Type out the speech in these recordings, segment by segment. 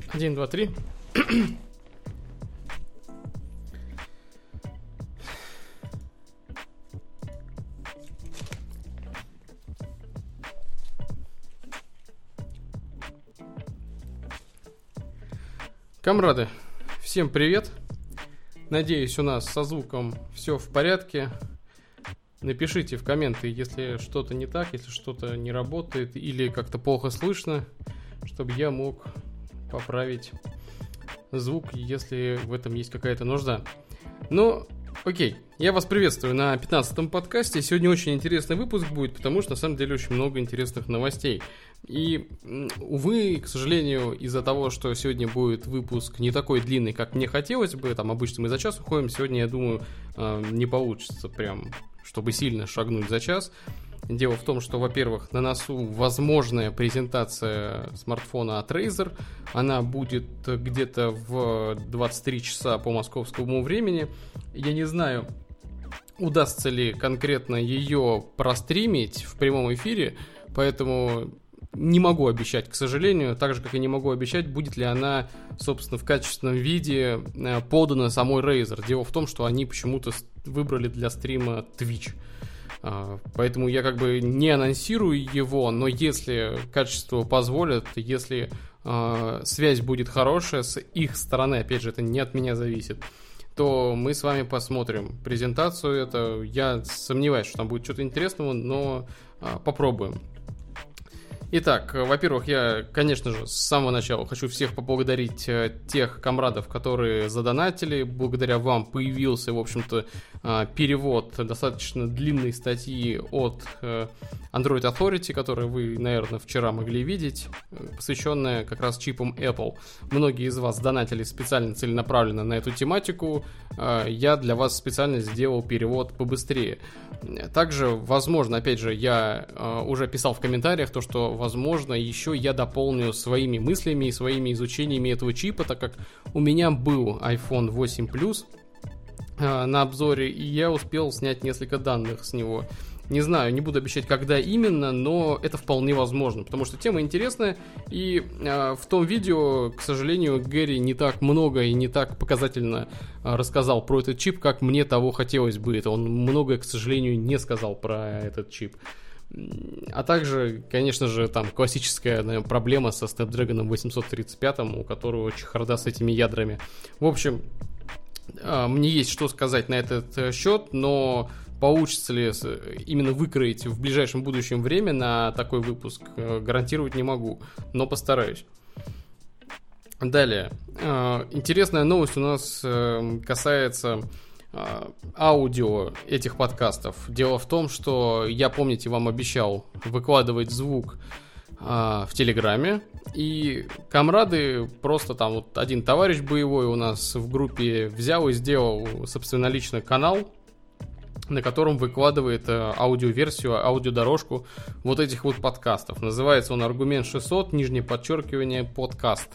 1, 2, 3. Камрады, всем привет. Надеюсь, у нас со звуком все в порядке. Напишите в комменты, если что-то не так, если что-то не работает или как-то плохо слышно, чтобы я мог поправить звук, если в этом есть какая-то нужда. Ну, окей, я вас приветствую на 15-м подкасте. Сегодня очень интересный выпуск будет, потому что на самом деле очень много интересных новостей. И, увы, к сожалению, из-за того, что сегодня будет выпуск не такой длинный, как мне хотелось бы, там обычно мы за час уходим, сегодня, я думаю, не получится прям, чтобы сильно шагнуть за час. Дело в том, что, во-первых, на носу возможная презентация смартфона от Razer. Она будет где-то в 23 часа по московскому времени. Я не знаю, удастся ли конкретно ее простримить в прямом эфире, поэтому не могу обещать, к сожалению, так же, как и не могу обещать, будет ли она, собственно, в качественном виде подана самой Razer. Дело в том, что они почему-то выбрали для стрима Twitch. Поэтому я как бы не анонсирую его, но если качество позволит, если связь будет хорошая с их стороны, опять же, это не от меня зависит, то мы с вами посмотрим презентацию. Это я сомневаюсь, что там будет что-то интересного, но попробуем. Итак, во-первых, я, конечно же, с самого начала хочу всех поблагодарить тех комрадов, которые задонатили. Благодаря вам появился, в общем-то, перевод достаточно длинной статьи от Android Authority, которую вы, наверное, вчера могли видеть, посвященная как раз чипам Apple. Многие из вас донатили специально, целенаправленно на эту тематику. Я для вас специально сделал перевод побыстрее. Также, возможно, опять же, я уже писал в комментариях то, что, возможно, еще я дополню своими мыслями и своими изучениями этого чипа, так как у меня был iPhone 8 Plus на обзоре, и я успел снять несколько данных с него. Не знаю, не буду обещать, когда именно, но это вполне возможно, потому что тема интересная, и в том видео, к сожалению, Гэри не так много и не так показательно рассказал про этот чип, как мне того хотелось бы. Это он многое, к сожалению, не сказал про этот чип. А также, конечно же, там классическая, наверное, проблема со Snapdragon 835, у которого чехарда с этими ядрами. В общем, мне есть что сказать на этот счет, но получится ли именно выкроить в ближайшем будущем время на такой выпуск, гарантировать не могу, но постараюсь. Далее. Интересная новость у нас касается аудио этих подкастов. Дело в том, что я, помните, вам обещал выкладывать звук в Телеграме, и комрады, просто там вот один товарищ боевой у нас в группе взял и сделал собственнолично канал, на котором выкладывает аудиоверсию, аудиодорожку вот этих вот подкастов. Называется он «Аргумент 600», нижнее подчеркивание, подкаст.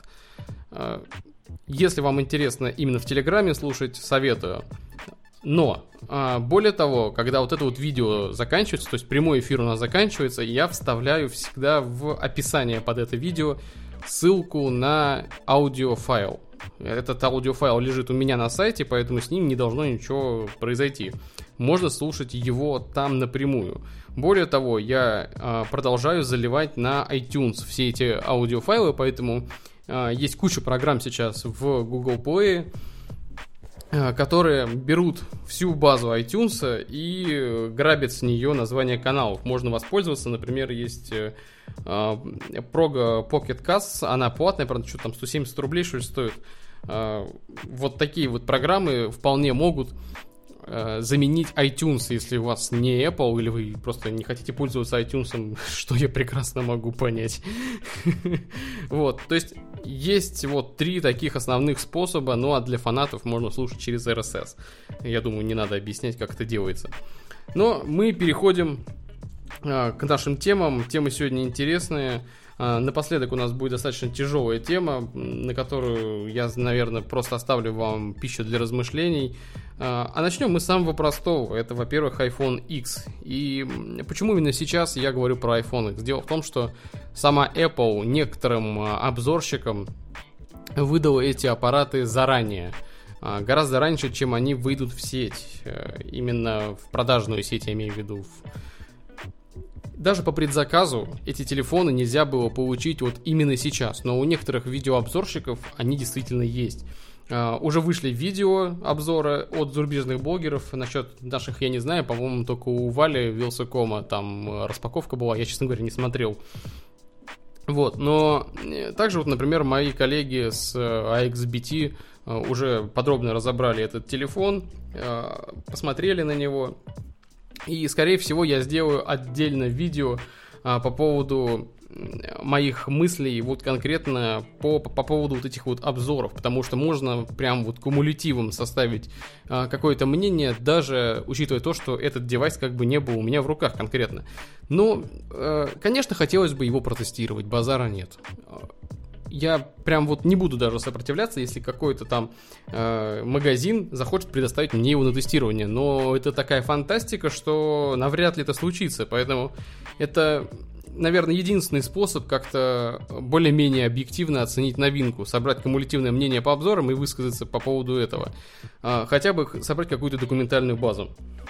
Если вам интересно именно в Телеграме слушать, советую. Но, более того, когда вот это вот видео заканчивается, то есть прямой эфир у нас заканчивается, я вставляю всегда в описание под это видео ссылку на аудиофайл. Этот аудиофайл лежит у меня на сайте, поэтому с ним не должно ничего произойти. Можно слушать его там напрямую. Более того, я продолжаю заливать на iTunes все эти аудиофайлы, поэтому есть куча программ сейчас в Google Play, которые берут всю базу iTunes и грабят с нее название каналов. Можно воспользоваться, например, есть Proga Pocket Casts, она платная, правда, что там 170 рублей, что ли, стоит. Вот такие вот программы вполне могут заменить iTunes, если у вас не Apple, или вы просто не хотите пользоваться iTunes, что я прекрасно могу понять. Вот, то есть есть вот 3 таких основных способа, ну а для фанатов можно слушать через RSS. Я думаю, не надо объяснять, как это делается. Но мы переходим к нашим темам. Темы сегодня интересные. Напоследок у нас будет достаточно тяжелая тема, на которую я, наверное, просто оставлю вам пищу для размышлений. А начнем мы с самого простого. Это, во-первых, iPhone X. И почему именно сейчас я говорю про iPhone X? Дело в том, что сама Apple некоторым обзорщикам выдал эти аппараты заранее. Гораздо раньше, чем они выйдут в сеть. Именно в продажную сеть, я имею в виду. Даже по предзаказу эти телефоны нельзя было получить вот именно сейчас. Но у некоторых видеообзорщиков они действительно есть. Уже вышли видеообзоры от зарубежных блогеров. Насчет наших я не знаю. По-моему, только у Вали Вилсакома там распаковка была. Я, честно говоря, не смотрел. Вот, но также вот, например, мои коллеги с AXBT уже подробно разобрали этот телефон, посмотрели на него. И, скорее всего, я сделаю отдельно видео по поводу моих мыслей вот конкретно по поводу вот этих вот обзоров, потому что можно прям вот кумулятивом составить какое-то мнение, даже учитывая то, что этот девайс как бы не был у меня в руках конкретно. Но, конечно, хотелось бы его протестировать, базара нет. Я прям вот не буду даже сопротивляться, если какой-то там магазин захочет предоставить мне его на тестирование. Но это такая фантастика, что навряд ли это случится. Поэтому это, наверное, единственный способ как-то более-менее объективно оценить новинку. Собрать кумулятивное мнение по обзорам и высказаться по поводу этого. Хотя бы собрать какую-то документальную базу.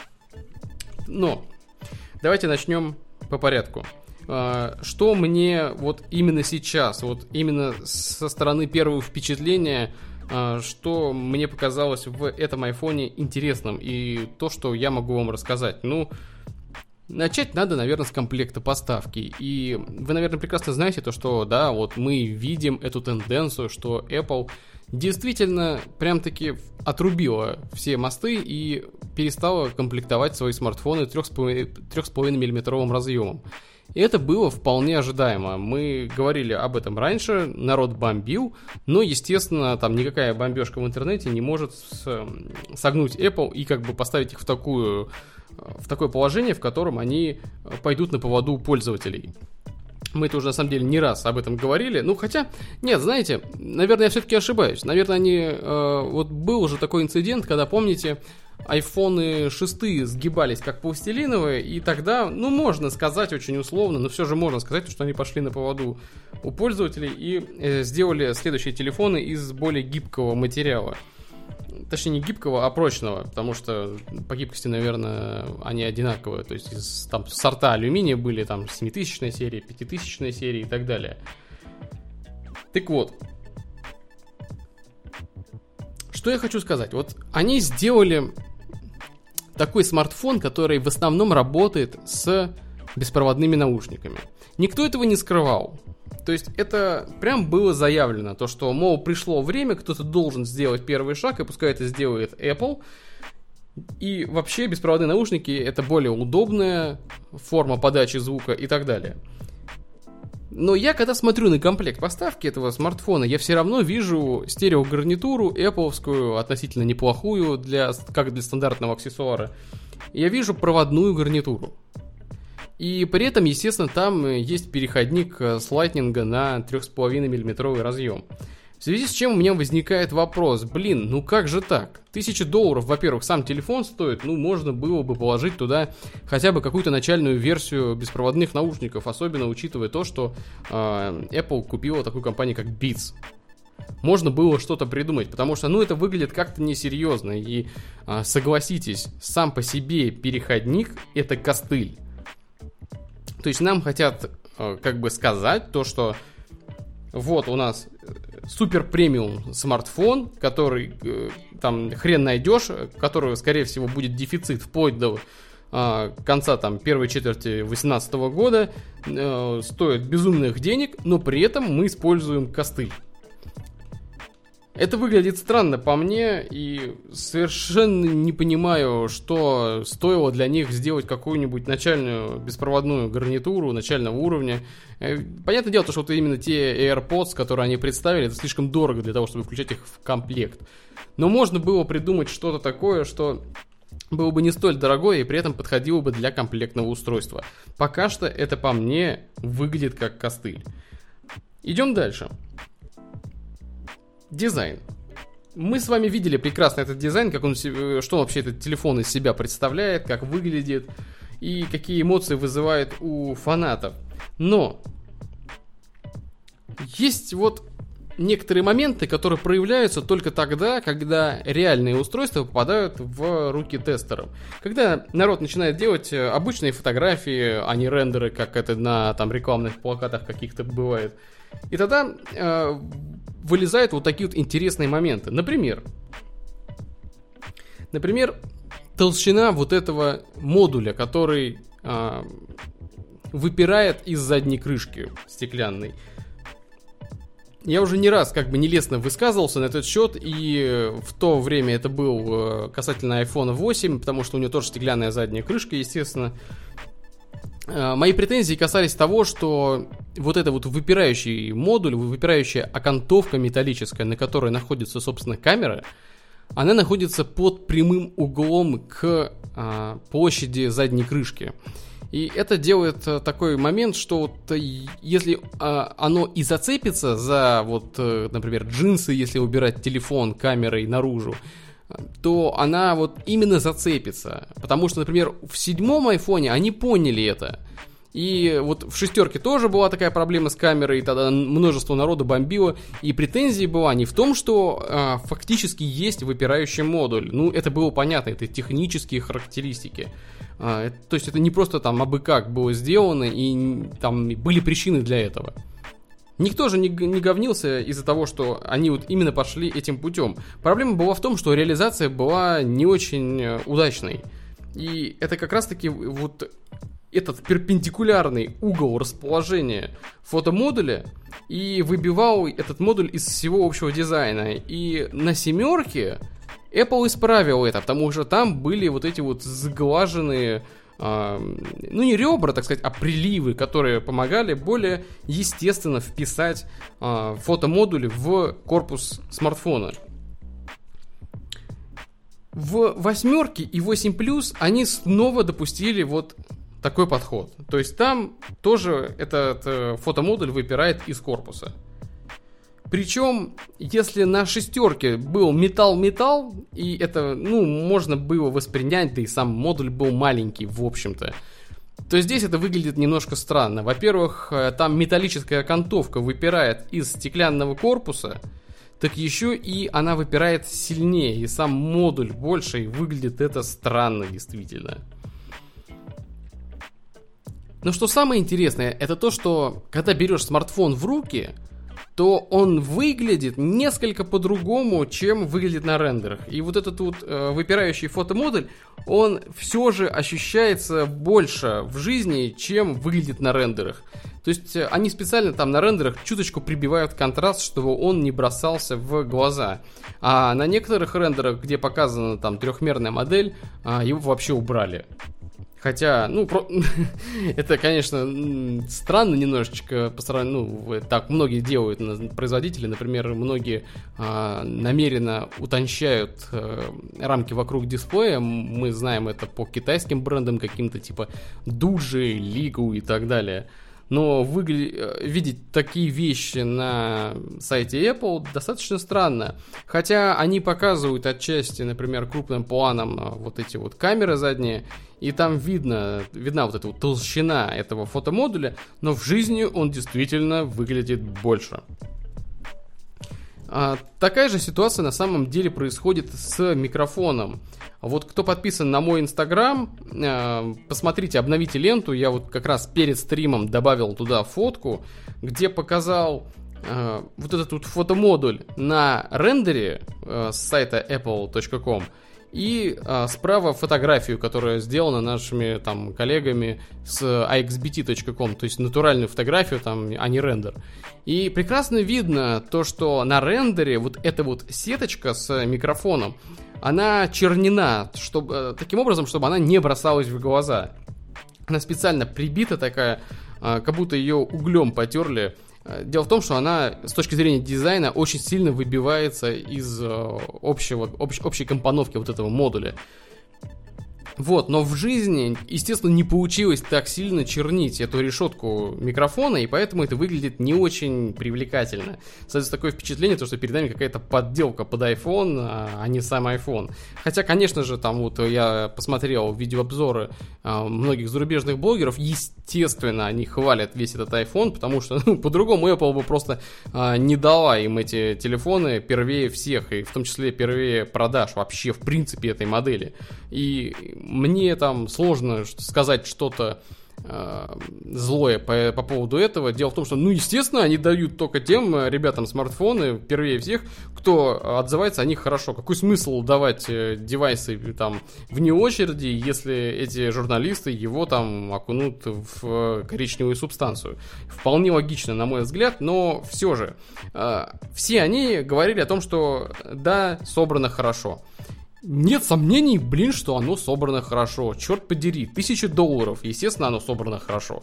Но давайте начнем по порядку. Что мне вот именно сейчас, вот именно со стороны первого впечатления, что мне показалось в этом айфоне интересным и то, что я могу вам рассказать. Ну, начать надо, наверное, с комплекта поставки. И вы, наверное, прекрасно знаете то, что, да, вот мы видим эту тенденцию, что Apple действительно прям-таки отрубила все мосты и перестала комплектовать свои смартфоны 3,5 мм разъемом. И это было вполне ожидаемо. Мы говорили об этом раньше, народ бомбил, но, естественно, там никакая бомбежка в интернете не может согнуть Apple и как бы поставить их в такое положение, в котором они пойдут на поводу у пользователей. Мы это уже, на самом деле, не раз об этом говорили. Ну, хотя, нет, знаете, наверное, я все-таки ошибаюсь. Наверное, вот был уже такой инцидент, когда, помните, айфоны 6 сгибались как пластилиновые, и тогда, ну, можно сказать очень условно, но все же можно сказать, что они пошли на поводу у пользователей и сделали следующие телефоны из более гибкого материала. Точнее, не гибкого, а прочного, потому что по гибкости, наверное, они одинаковые. То есть там сорта алюминия были, там 7000 серии, 5000 серии и так далее. Так вот, что я хочу сказать. Вот они сделали такой смартфон, который в основном работает с беспроводными наушниками. Никто этого не скрывал. То есть это прям было заявлено, то что, мол, пришло время, кто-то должен сделать первый шаг, и пускай это сделает Apple. И вообще беспроводные наушники — это более удобная форма подачи звука и так далее. Но я, когда смотрю на комплект поставки этого смартфона, я все равно вижу стереогарнитуру Apple'овскую, относительно неплохую, как для стандартного аксессуара. Я вижу проводную гарнитуру. И при этом, естественно, там есть переходник с Lightning на 3,5 мм разъем. В связи с чем у меня возникает вопрос, ну как же так? $1000, во-первых, сам телефон стоит, можно было бы положить туда хотя бы какую-то начальную версию беспроводных наушников, особенно учитывая то, что Apple купила такую компанию, как Beats. Можно было что-то придумать, потому что, это выглядит как-то несерьезно, и согласитесь, сам по себе переходник — это костыль. То есть нам хотят сказать то, что вот у нас супер премиум смартфон, который там хрен найдешь, которого, скорее всего, будет дефицит вплоть до конца первой четверти 2018 года, стоит безумных денег, но при этом мы используем костыль. Это выглядит странно по мне, и совершенно не понимаю, что стоило для них сделать какую-нибудь начальную беспроводную гарнитуру начального уровня. Понятное дело, что вот именно те AirPods, которые они представили, это слишком дорого для того, чтобы включать их в комплект. Но можно было придумать что-то такое, что было бы не столь дорогое и при этом подходило бы для комплектного устройства. Пока что это по мне выглядит как костыль. Идем дальше. Дизайн. Мы с вами видели прекрасно этот дизайн, что вообще этот телефон из себя представляет, как выглядит и какие эмоции вызывает у фанатов. Но есть вот некоторые моменты, которые проявляются только тогда, когда реальные устройства попадают в руки тестеров. Когда народ начинает делать обычные фотографии, а не рендеры, как это на там рекламных плакатах каких-то бывает. И тогда вылезают вот такие вот интересные моменты. Например, толщина вот этого модуля, который выпирает из задней крышки стеклянной. Я уже не раз нелестно высказывался на этот счет, и в то время это был касательно iPhone 8, потому что у него тоже стеклянная задняя крышка, естественно. Мои претензии касались того, что вот это вот выпирающий модуль, выпирающая окантовка металлическая, на которой находится, собственно, камера, она находится под прямым углом к площади задней крышки. И это делает такой момент, что вот если оно и зацепится за, вот, например, джинсы, если убирать телефон камерой наружу, то она вот именно зацепится. Потому что, например, в 7-м айфоне они поняли это. И вот в 6-ке тоже была такая проблема с камерой, и тогда множество народу бомбило. И претензия была не в том, что фактически есть выпирающий модуль. Ну, это было понятно, это технические характеристики. То есть это не просто там абы как было сделано, и там были причины для этого. Никто же не говнился из-за того, что они вот именно пошли этим путем. Проблема была в том, что реализация была не очень удачной. И это как раз-таки вот этот перпендикулярный угол расположения фотомодуля и выбивал этот модуль из всего общего дизайна. И на 7-ке Apple исправил это, потому что там были вот эти вот сглаженные, ну не ребра, так сказать, а приливы, которые помогали более естественно вписать фотомодули в корпус смартфона. В 8-ке и 8 Plus они снова допустили вот такой подход. То есть там тоже этот фотомодуль выпирает из корпуса. Причем, если на 6-ке был металл-металл, и это, ну, можно было воспринять, да и сам модуль был маленький, в общем-то, то здесь это выглядит немножко странно. Во-первых, там металлическая окантовка выпирает из стеклянного корпуса, так еще и она выпирает сильнее, и сам модуль больше, и выглядит это странно, действительно. Но что самое интересное, это то, что когда берешь смартфон в руки, то он выглядит несколько по-другому, чем выглядит на рендерах. И вот этот вот выпирающий фотомодуль, он все же ощущается больше в жизни, чем выглядит на рендерах. То есть они специально там на рендерах чуточку прибивают контраст, чтобы он не бросался в глаза. А на некоторых рендерах, где показана там трехмерная модель, его вообще убрали. Хотя, ну, это, конечно, странно немножечко по сравнению, так многие делают производители, например, многие намеренно утончают рамки вокруг дисплея, мы знаем это по китайским брендам каким-то типа Дуджи, Лигу и так далее. Но видеть такие вещи на сайте Apple достаточно странно. Хотя они показывают отчасти, например, крупным планом вот эти вот камеры задние, и там видна вот эта вот толщина этого фотомодуля, но в жизни он действительно выглядит больше. Такая же ситуация на самом деле происходит с микрофоном. Вот кто подписан на мой Инстаграм, посмотрите, обновите ленту. Я вот как раз перед стримом добавил туда фотку, где показал вот этот вот фотомодуль на рендере с сайта apple.com. И справа фотографию, которая сделана нашими там коллегами с axbt.com, то есть натуральную фотографию, там, а не рендер. И прекрасно видно то, что на рендере вот эта вот сеточка с микрофоном, она чернена, таким образом, чтобы она не бросалась в глаза. Она специально прибита такая, как будто ее углем потерли. Дело в том, что она с точки зрения дизайна очень сильно выбивается из общей компоновки вот этого модуля. Вот, но в жизни, естественно, не получилось так сильно чернить эту решетку микрофона, и поэтому это выглядит не очень привлекательно. Соответственно, такое впечатление, что перед нами какая-то подделка под iPhone, а не сам iPhone. Хотя, конечно же, там вот я посмотрел видеообзоры многих зарубежных блогеров, естественно, они хвалят весь этот iPhone, потому что, по-другому Apple бы просто не дала им эти телефоны первее всех, и в том числе первее продаж вообще, в принципе, этой модели. И мне там сложно сказать что-то злое по поводу этого. Дело в том, что, естественно, они дают только тем ребятам смартфоны первее всех, кто отзывается о них хорошо. Какой смысл давать девайсы там вне очереди, если эти журналисты его там окунут в коричневую субстанцию? Вполне логично, на мой взгляд, но все же все они говорили о том, что да, собрано хорошо. Нет сомнений, что оно собрано хорошо. Черт подери, $1000, естественно, оно собрано хорошо.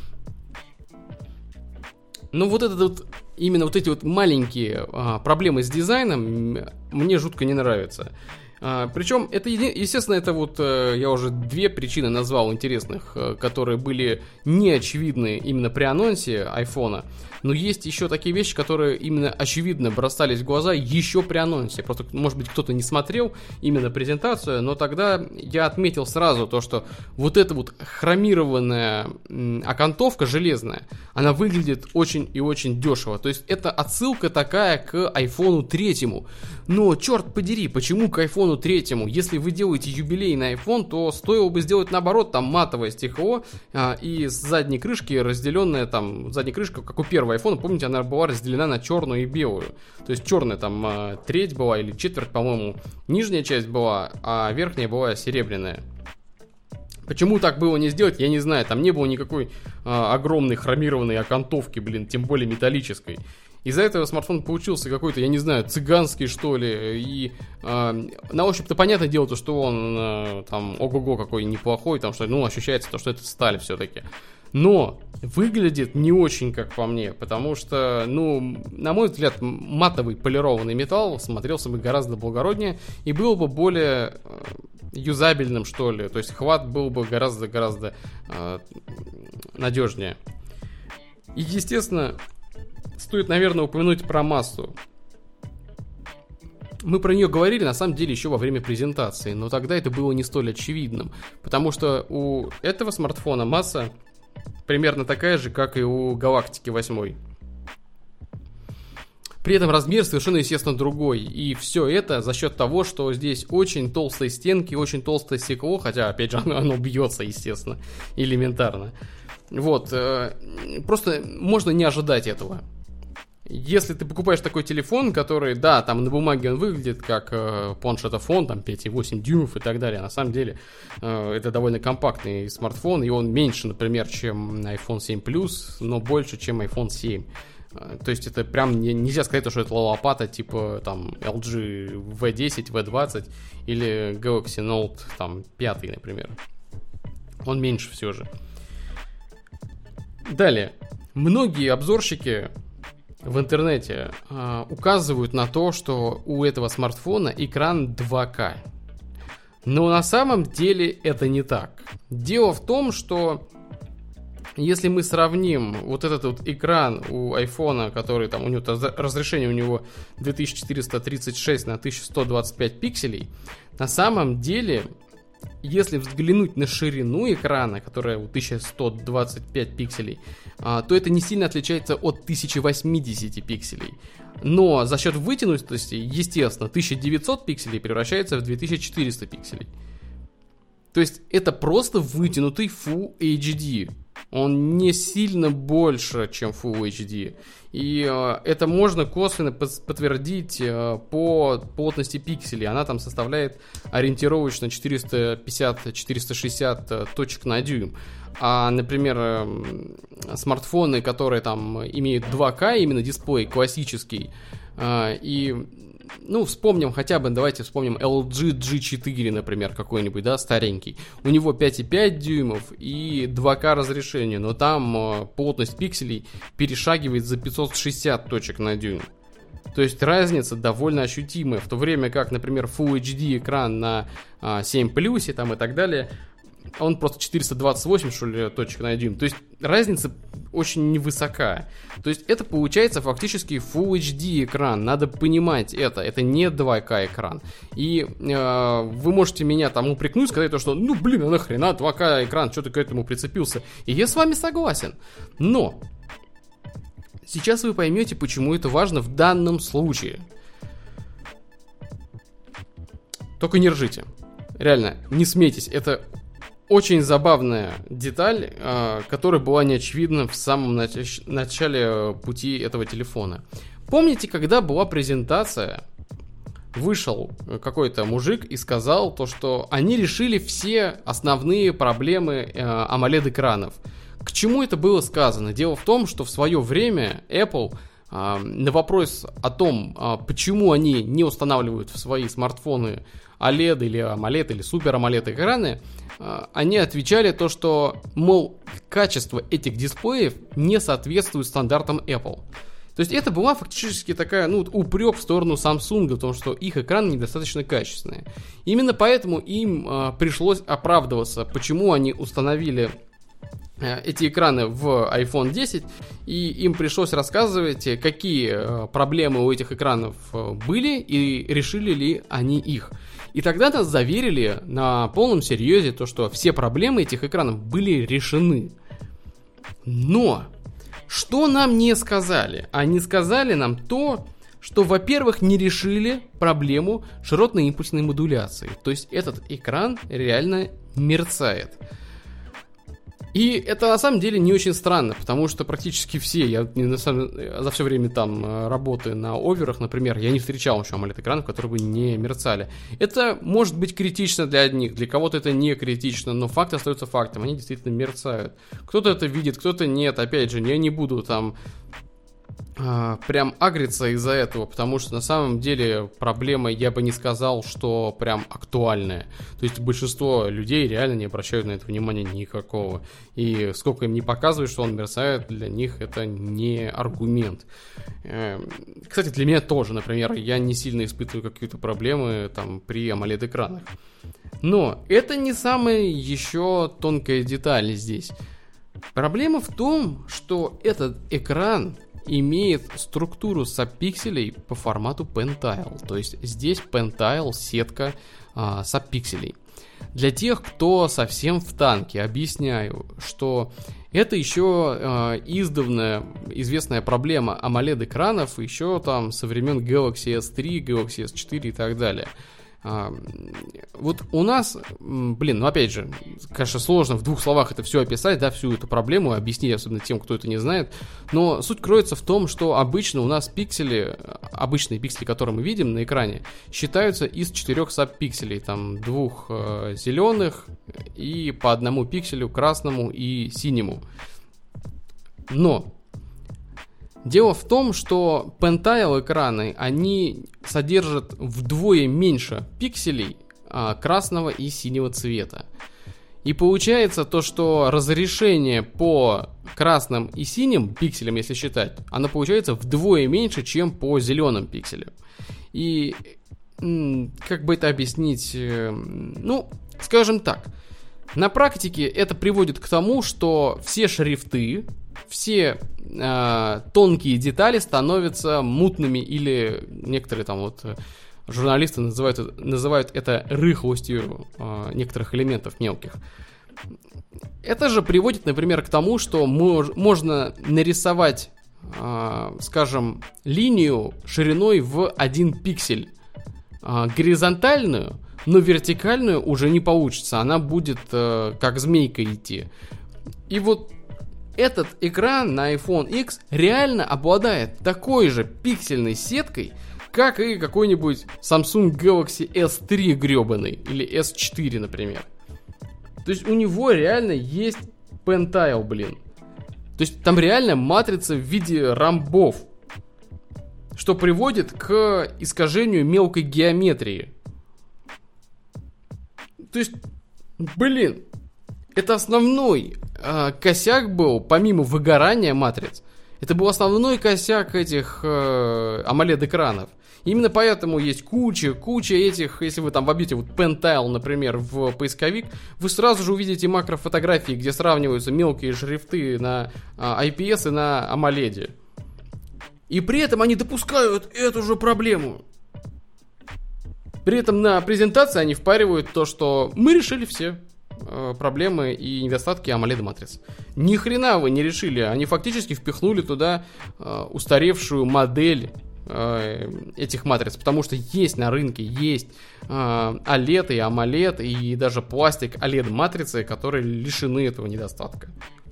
Но вот это вот, именно вот эти вот маленькие проблемы с дизайном мне жутко не нравятся. Причем, это, естественно, это вот я уже две причины назвал интересных, которые были не очевидны именно при анонсе айфона. Но есть еще такие вещи, которые именно очевидно бросались в глаза еще при анонсе. Просто, может быть, кто-то не смотрел именно презентацию, но тогда я отметил сразу то, что вот эта вот хромированная окантовка железная, она выглядит очень и очень дешево. То есть это отсылка такая к iPhone 3. Но, черт подери, почему к iPhone 3? Если вы делаете юбилейный iPhone, то стоило бы сделать наоборот, там матовое стекло и с задней крышки разделенная, там, задняя крышка, как у первого iPhone, помните, она была разделена на черную и белую. То есть черная там треть была или четверть, по-моему, нижняя часть была, а верхняя была серебряная. Почему так было не сделать, я не знаю. Там не было никакой огромной хромированной окантовки, тем более металлической. Из-за этого смартфон получился какой-то, я не знаю, цыганский, что ли. И на ощупь-то понятное дело, то, что он там ого-го какой неплохой, там, что, ощущается то, что это сталь все-таки. Но выглядит не очень, как по мне, потому что, на мой взгляд, матовый полированный металл смотрелся бы гораздо благороднее и был бы более юзабельным, что ли. То есть хват был бы гораздо-гораздо надежнее. И, естественно, стоит, наверное, упомянуть про массу. Мы про нее говорили, на самом деле, еще во время презентации, но тогда это было не столь очевидным, потому что у этого смартфона масса примерно такая же, как и у Галактики 8. При этом размер совершенно, естественно, другой. И все это за счет того, что здесь очень толстые стенки, очень толстое стекло, хотя, опять же, оно бьется, естественно, элементарно. Вот, просто можно не ожидать этого. Если ты покупаешь такой телефон, который, да, там на бумаге он выглядит как планшетофон, там 5,8 дюймов и так далее, на самом деле это довольно компактный смартфон, и он меньше, например, чем iPhone 7 Plus, но больше, чем iPhone 7. То есть это прям нельзя сказать, что это лопата типа там LG V10, V20 или Galaxy Note там 5, например. Он меньше все же. Далее. Многие обзорщики в интернете указывают на то, что у этого смартфона экран 2К. Но на самом деле это не так. Дело в том, что если мы сравним вот этот вот экран у айфона, который там у него разрешение у него 2436 на 1125 пикселей, на самом деле, если взглянуть на ширину экрана, которая 1125 пикселей, то это не сильно отличается от 1080 пикселей. Но за счет вытянутости, естественно, 1900 пикселей превращается в 2400 пикселей. То есть это просто вытянутый Full HD. Он не сильно больше, чем Full HD. И это можно косвенно подтвердить по плотности пикселей. Она там составляет ориентировочно 450-460 точек на дюйм. А, например, смартфоны, которые там имеют 2К, именно дисплей классический, и... вспомним хотя бы, давайте вспомним LG G4, например, какой-нибудь, да, старенький. У него 5,5 дюймов и 2К разрешение, но там плотность пикселей перешагивает за 560 точек на дюйм. То есть разница довольно ощутимая, в то время как, например, Full HD экран на 7+, там и так далее, он просто 428, что ли, точек на дюйм. То есть разница очень невысока. То есть это получается фактически Full HD экран. Надо понимать это. Это не 2К экран. И вы можете меня там упрекнуть, сказать то, что ну блин, а нахрена 2К экран, что ты к этому прицепился. И я с вами согласен. Но сейчас вы поймете, почему это важно в данном случае. Только не ржите. Реально, не смейтесь. Это очень забавная деталь, которая была неочевидна в самом начале пути этого телефона. Помните, когда была презентация, вышел какой-то мужик и сказал то, что они решили все основные проблемы AMOLED-экранов. К чему это было сказано? Дело в том, что в свое время Apple на вопрос о том, почему они не устанавливают в свои смартфоны OLED или AMOLED или Super AMOLED экраны, они отвечали то, что, мол, качество этих дисплеев не соответствует стандартам Apple. То есть это была фактически такая, упрек в сторону Samsung, в том, что их экраны недостаточно качественные. Именно поэтому им пришлось оправдываться, почему они установили эти экраны в iPhone 10, и им пришлось рассказывать, какие проблемы у этих экранов были, и решили ли они их. И тогда нас заверили на полном серьезе, то, что все проблемы этих экранов были решены. Но что нам не сказали? Они сказали нам то, что, во-первых, не решили проблему широтной импульсной модуляции. То есть этот экран реально мерцает. И это на самом деле не очень странно, потому что практически все, я за все время там работы на оверах, например, я не встречал еще AMOLED-экранов, которые бы не мерцали. Это может быть критично для одних, для кого-то это не критично, но факт остается фактом, они действительно мерцают. Кто-то это видит, кто-то нет, опять же, я не буду там прям агриться из-за этого, потому что на самом деле проблема, я бы не сказал, что прям актуальная. То есть большинство людей реально не обращают на это внимания никакого. И сколько им не показывают, что он мерцает, для них это не аргумент. Кстати, для меня тоже, например, я не сильно испытываю какие-то проблемы там при AMOLED-экранах. Но это не самая еще тонкая деталь здесь. Проблема в том, что этот экран имеет структуру сабпикселей по формату Pentile. То есть здесь Pentile сетка сабпикселей. Для тех, кто совсем в танке, объясняю, что это еще издавна известная проблема AMOLED-экранов еще там со времен Galaxy S3, Galaxy S4 и так далее. Вот у нас, опять же, конечно, сложно в двух словах это все описать, да, всю эту проблему объяснить, особенно тем, кто это не знает, но суть кроется в том, что обычно у нас обычные пиксели, которые мы видим на экране, считаются из 4 сабпикселей, там 2 зеленых и по 1 пикселю красному и синему. Но дело в том, что Pentile экраны, они содержат вдвое меньше пикселей красного и синего цвета. И получается то, что разрешение по красным и синим пикселям, если считать, оно получается вдвое меньше, чем по зеленым пикселям. И как бы это объяснить? Скажем так, на практике это приводит к тому, что все шрифты, все тонкие детали становятся мутными, или некоторые там вот журналисты называют это рыхлостью некоторых элементов мелких. Это же приводит, например, к тому, что можно нарисовать, скажем, линию шириной в 1 пиксель горизонтальную, но вертикальную уже не получится, она будет как змейка идти. И вот этот экран на iPhone X реально обладает такой же пиксельной сеткой, как и какой-нибудь Samsung Galaxy S3 гребаный, или S4, например. То есть у него реально есть Pentile, То есть там реально матрица в виде ромбов, что приводит к искажению мелкой геометрии. То есть, это основной косяк был, помимо выгорания матриц, Это был основной косяк этих AMOLED-экранов. Именно поэтому есть куча этих, если вы там вобьете вот Pentile, например, в поисковик, вы сразу же увидите макрофотографии, где сравниваются мелкие шрифты на IPS и на AMOLED. И при этом они допускают эту же проблему. При этом на презентации они впаривают то, что мы решили все проблемы и недостатки AMOLED-матриц. Ни хрена вы не решили. Они фактически впихнули туда устаревшую модель этих матриц, потому что есть на рынке, есть OLED и AMOLED и даже пластик OLED-матрицы, которые лишены этого недостатка.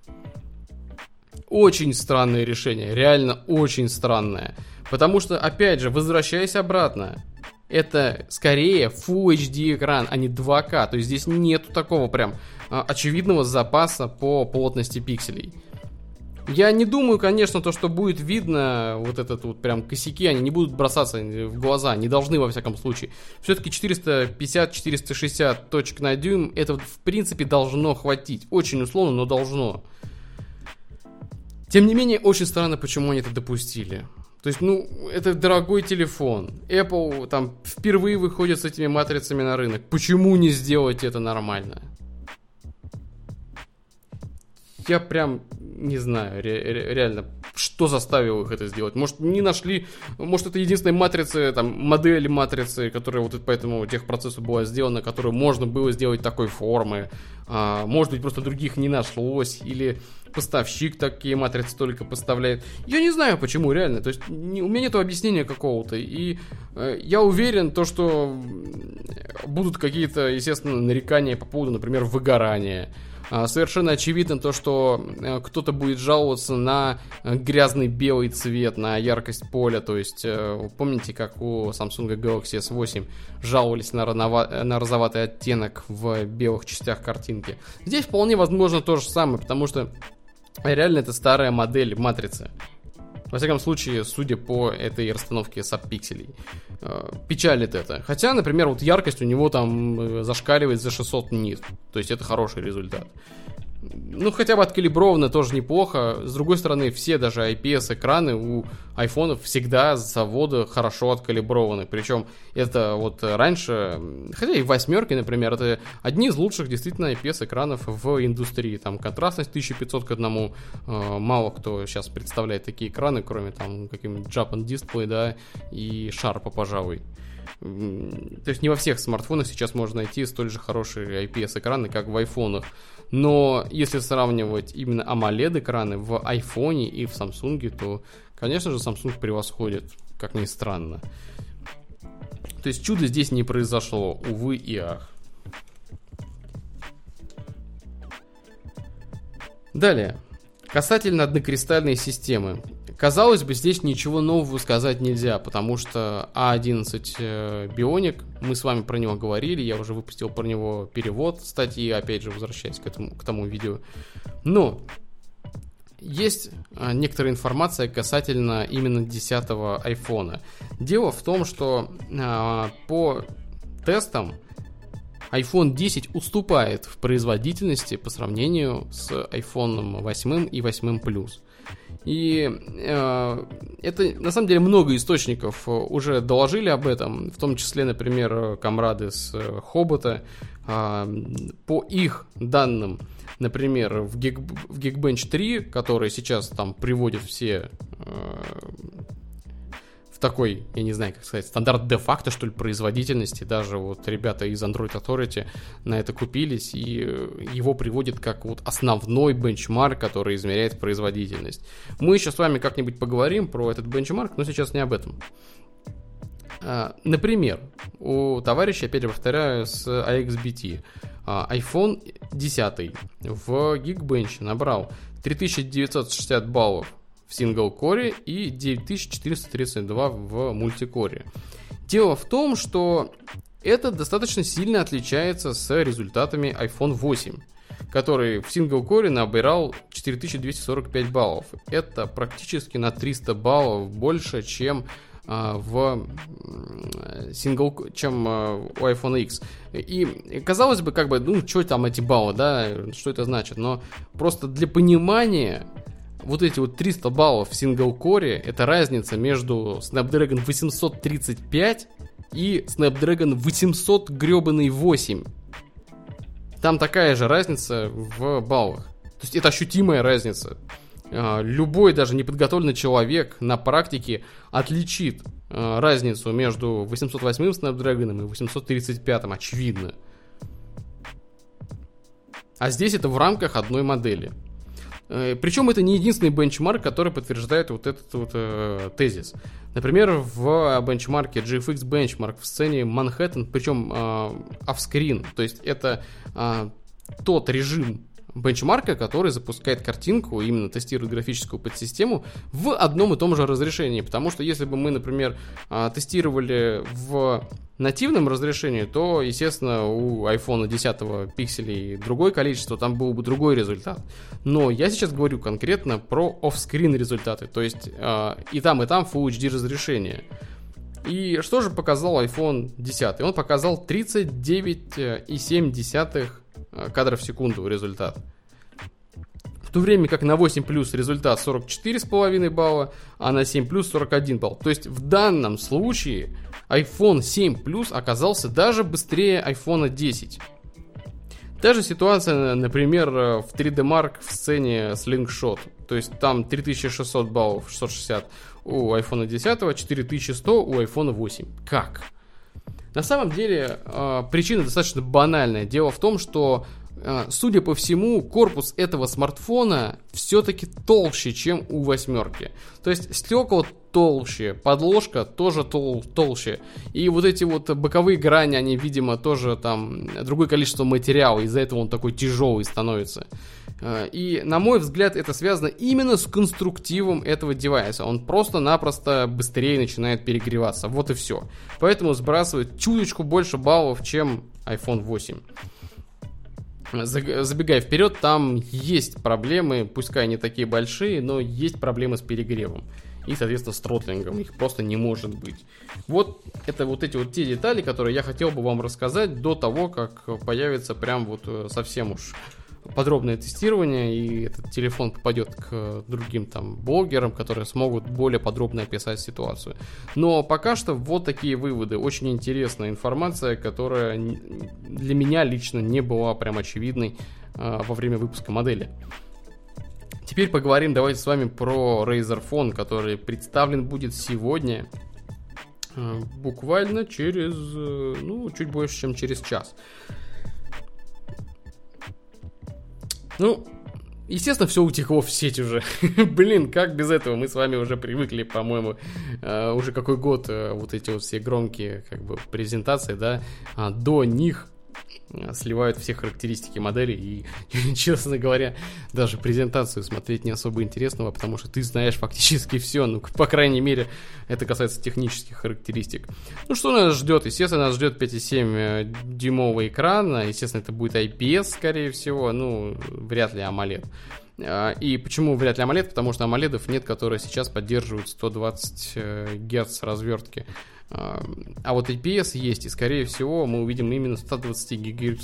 Очень странное решение, реально очень странное. Потому что, опять же, возвращаясь обратно, это скорее Full HD экран, а не 2К. То есть здесь нету такого прям очевидного запаса по плотности пикселей. Я не думаю, конечно, то, что будет видно, вот этот вот прям косяки, они не будут бросаться в глаза, не должны во всяком случае. Все-таки 450-460 точек на дюйм, это в принципе должно хватить. Очень условно, но должно. Тем не менее, очень странно, почему они это допустили. То есть, это дорогой телефон. Apple там впервые выходит с этими матрицами на рынок. Почему не сделать это нормально? Я прям не знаю, реально, что заставило их это сделать. Может, не нашли, может, это единственная матрица, там, модель матрицы, которая вот по этому техпроцессу была сделана, которую можно было сделать такой формы. Может быть, просто других не нашлось, или поставщик такие матрицы только поставляет. Я не знаю, почему, реально. То есть, у меня нет объяснения какого-то. И я уверен, что будут какие-то, естественно, нарекания по поводу, например, выгорания. Совершенно очевидно то, что кто-то будет жаловаться на грязный белый цвет, на яркость поля. То есть, помните, как у Samsung Galaxy S8 жаловались на розоватый оттенок в белых частях картинки. Здесь вполне возможно то же самое, потому что реально это старая модель матрицы. Во всяком случае, судя по этой расстановке сабпикселей. Печалит это. Хотя, например, вот яркость у него там зашкаливает за 600 нит. То есть это хороший результат. Хотя бы откалибровано тоже неплохо. С другой стороны, все даже IPS-экраны у айфонов всегда с завода хорошо откалиброваны. Причем это вот раньше, хотя и в 8, например, это одни из лучших действительно IPS-экранов в индустрии. Там контрастность 1500:1. Мало кто сейчас представляет такие экраны, кроме там каких-нибудь Japan Display, да, и Sharp, пожалуй. То есть не во всех смартфонах сейчас можно найти столь же хорошие IPS-экраны, как в айфонах. Но если сравнивать именно AMOLED-экраны в айфоне и в Samsung, то, конечно же, Samsung превосходит, как ни странно. То есть чудо здесь не произошло, увы и ах. Далее. Касательно однокристальной системы. Казалось бы, здесь ничего нового сказать нельзя, потому что A11 Bionic, мы с вами про него говорили, я уже выпустил про него перевод статьи, опять же, возвращаясь к тому видео. Но есть некоторая информация касательно именно 10-го айфона. Дело в том, что по тестам iPhone 10 уступает в производительности по сравнению с iPhone 8 и 8 Plus. И это, на самом деле, много источников уже доложили об этом, в том числе, например, комрады с Хобота. По их данным, например, в Geekbench 3, который сейчас там приводит все в такой, я не знаю, как сказать, стандарт де-факто, что ли, производительности. Даже вот ребята из Android Authority на это купились, и его приводят как вот основной бенчмарк, который измеряет производительность. Мы еще с вами как-нибудь поговорим про этот бенчмарк, но сейчас не об этом. Например, у товарища, опять же повторяю, с AXBT, iPhone 10 в Geekbench набрал 3960 баллов в сингл-коре и 9432 в мультикоре. Дело в том, что это достаточно сильно отличается с результатами iPhone 8, который в сингл-коре набирал 4245 баллов. Это практически на 300 баллов больше, чем у iPhone X. И казалось бы, что там эти баллы, да, что это значит, но просто для понимания вот эти вот 300 баллов в сингл-коре, это разница между Snapdragon 835 и Snapdragon 800-8. Там такая же разница в баллах. То есть это ощутимая разница. Любой даже неподготовленный человек на практике отличит разницу между 808 Snapdragon и 835, очевидно. А здесь это в рамках одной модели. Причем это не единственный бенчмарк, который подтверждает вот этот вот тезис. Например, в бенчмарке GFX Benchmark в сцене Manhattan, причем оффскрин, то есть это тот режим бенчмарка, который запускает картинку, именно тестирует графическую подсистему в одном и том же разрешении. Потому что если бы мы, например, тестировали в нативном разрешении, то, естественно, у iPhone 10 пикселей другое количество, там был бы другой результат. Но я сейчас говорю конкретно про оффскрин результаты, то есть и там Full HD разрешение. И что же показал iPhone 10? Он показал 39,7 кадров в секунду результат. В то время как на 8 Plus результат 44,5 балла, а на 7 Plus 41 балл. То есть в данном случае iPhone 7 Plus оказался даже быстрее iPhone 10. Та же ситуация, например, в 3D Mark в сцене Slingshot. То есть там 3600 баллов, 660 у iPhone 10, 4100 у iPhone 8. Как? На самом деле причина достаточно банальная. Дело в том, что, судя по всему, корпус этого смартфона все-таки толще, чем у восьмерки. То есть стекла толще, подложка тоже толще. И вот эти вот боковые грани, они, видимо, тоже там другое количество материала, из-за этого он такой тяжелый становится. И, на мой взгляд, это связано именно с конструктивом этого девайса. Он просто-напросто быстрее начинает перегреваться. Вот и все. Поэтому сбрасывает чуточку больше баллов, чем iPhone 8. Забегая вперед, там есть проблемы, пускай не такие большие, но есть проблемы с перегревом. И, соответственно, с тротлингом. Их просто не может быть. Вот это вот эти вот те детали, которые я хотел бы вам рассказать до того, как появится прям вот совсем уж подробное тестирование, и этот телефон попадет к другим там блогерам, которые смогут более подробно описать ситуацию. Но пока что вот такие выводы. Очень интересная информация, которая для меня лично не была прям очевидной во время выпуска модели. Теперь поговорим давайте с вами про Razer Phone, который представлен будет сегодня, буквально через, чуть больше, чем через час. Естественно, все утекло в сеть уже. Блин, как без этого? Мы с вами уже привыкли, по-моему, уже какой год вот эти вот все громкие презентации, да, до них сливают все характеристики модели, и, честно говоря, даже презентацию смотреть не особо интересного, потому что ты знаешь фактически все, по крайней мере, это касается технических характеристик. Что нас ждет? Естественно, нас ждет 5,7 дюймовый экран, естественно, это будет IPS, скорее всего, вряд ли AMOLED. И почему вряд ли AMOLED? Потому что AMOLED нет, которые сейчас поддерживают 120 Гц развертки. А вот IPS есть, и скорее всего мы увидим именно 120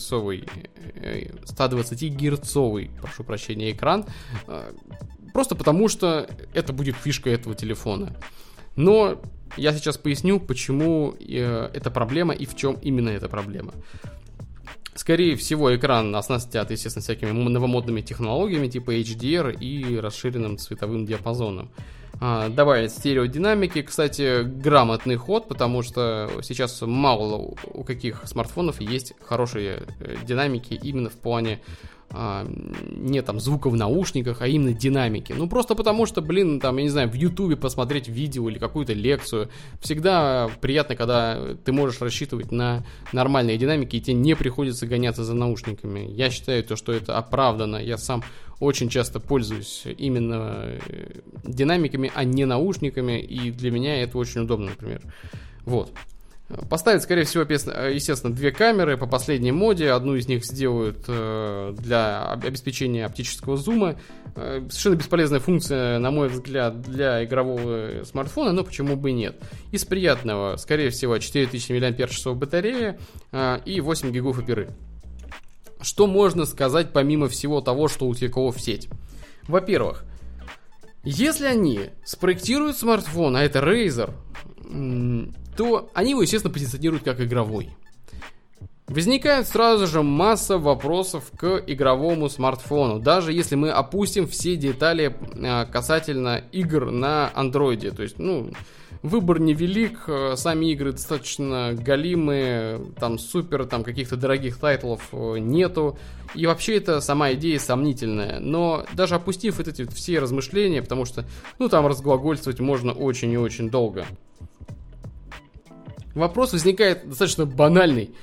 герцовый, прошу прощения, экран, просто потому что это будет фишка этого телефона. Но я сейчас поясню, почему это проблема и в чем именно эта проблема. Скорее всего, экран оснастят, естественно, всякими новомодными технологиями типа HDR и расширенным цветовым диапазоном. Добавить стереодинамики, кстати, грамотный ход, потому что сейчас мало у каких смартфонов есть хорошие динамики именно в плане не звука в наушниках, а именно динамики. Просто потому что, я не знаю, в Ютубе посмотреть видео или какую-то лекцию всегда приятно, когда ты можешь рассчитывать на нормальные динамики, и тебе не приходится гоняться за наушниками. Я считаю, что это оправдано. Я сам очень часто пользуюсь именно динамиками, а не наушниками, и для меня это очень удобно, например. Вот. Поставят, скорее всего, естественно, две камеры по последней моде. Одну из них сделают для обеспечения оптического зума. Совершенно бесполезная функция, на мой взгляд, для игрового смартфона, но почему бы и нет. Из приятного, скорее всего, 4000 мАч батарея и 8 гигов оперы. Что можно сказать помимо всего того, что утекло в сеть? Во-первых, Если они спроектируют смартфон, а это Razer, то они его, естественно, позиционируют как игровой. Возникает сразу же масса вопросов к игровому смартфону, даже если мы опустим все детали касательно игр на андроиде. То есть, выбор невелик, сами игры достаточно галимые, там супер, там каких-то дорогих тайтлов нету, и вообще это сама идея сомнительная. Но даже опустив эти все размышления, потому что, там разглагольствовать можно очень и очень долго. Вопрос возникает достаточно банальный.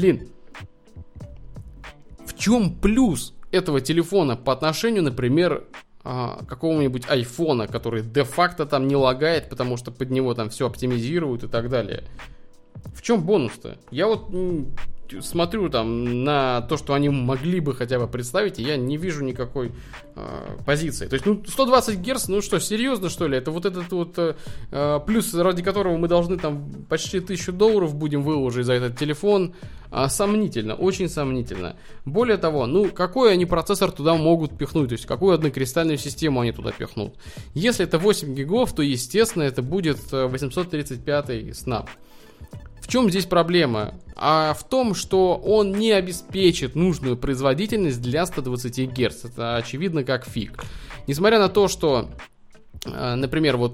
В чем плюс этого телефона по отношению, например, какого-нибудь айфона, который де-факто там не лагает, потому что под него там все оптимизируют и так далее? В чем бонус-то? Я вот смотрю там на то, что они могли бы хотя бы представить, и я не вижу никакой позиции. То есть, 120 Гц, что, серьезно, что ли? Это вот этот вот плюс, ради которого мы должны там почти $1000 будем выложить за этот телефон. Сомнительно, очень сомнительно. Более того, какой они процессор туда могут пихнуть? То есть, какую однокристальную систему они туда пихнут? Если это 8 гигов, то, естественно, это будет 835 Snap. В чем здесь проблема? А в том, что он не обеспечит нужную производительность для 120 Гц. Это очевидно как фиг. Несмотря на то, что, например, вот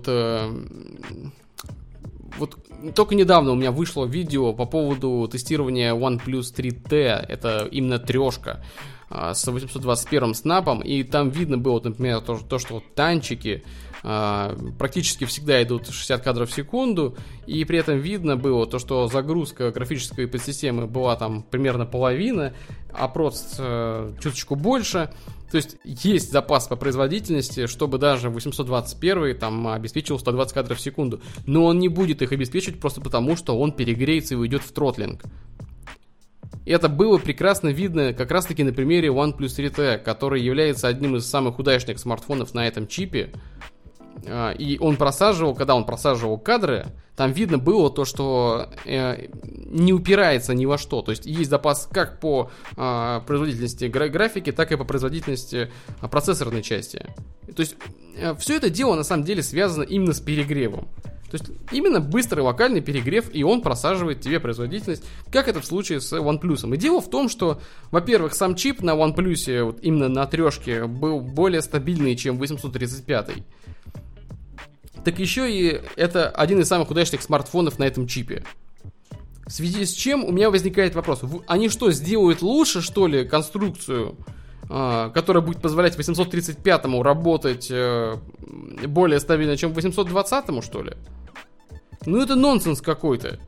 только недавно у меня вышло видео по поводу тестирования OnePlus 3T. Это именно трешка с 821 снапом. И там видно было, например, то, что вот танчики практически всегда идут 60 кадров в секунду, и при этом видно было то, что загрузка графической подсистемы была там примерно половина, а проц чуточку больше. То есть есть запас по производительности, чтобы даже 821 там обеспечивал 120 кадров в секунду, но он не будет их обеспечивать просто потому, что он перегреется и уйдет в тротлинг. Это было прекрасно видно как раз таки на примере OnePlus 3T, который является одним из самых удачных смартфонов на этом чипе. И он когда он просаживал кадры, там видно было то, что не упирается ни во что. То есть есть запас как по производительности графики, так и по производительности процессорной части. То есть все это дело на самом деле связано именно с перегревом. То есть именно быстрый локальный перегрев, и он просаживает тебе производительность, как это в случае с OnePlus. И дело в том, что, во-первых, сам чип на OnePlus, вот именно на трешке, был более стабильный, чем 835. Так еще и это один из самых удачных смартфонов на этом чипе. В связи с чем у меня возникает вопрос. Они что, сделают лучше, что ли, конструкцию, которая будет позволять 835-му работать более стабильно, чем 820-му, что ли? Это нонсенс какой-то.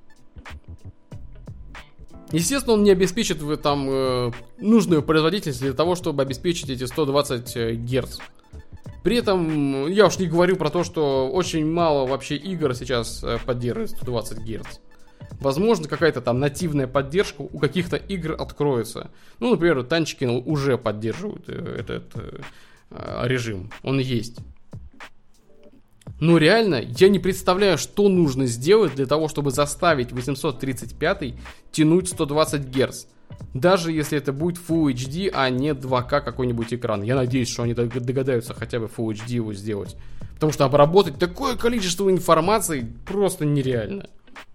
Естественно, он не обеспечит там нужную производительность для того, чтобы обеспечить эти 120 Гц. При этом, я уж не говорю про то, что очень мало вообще игр сейчас поддерживает 120 Гц. Возможно, какая-то там нативная поддержка у каких-то игр откроется. Например, танчики уже поддерживают этот режим. Он есть. Но реально, я не представляю, что нужно сделать для того, чтобы заставить 835 тянуть 120 Гц. Даже если это будет Full HD, а не 2К какой-нибудь экран. Я надеюсь, что они догадаются хотя бы Full HD его сделать. Потому что обработать такое количество информации просто нереально.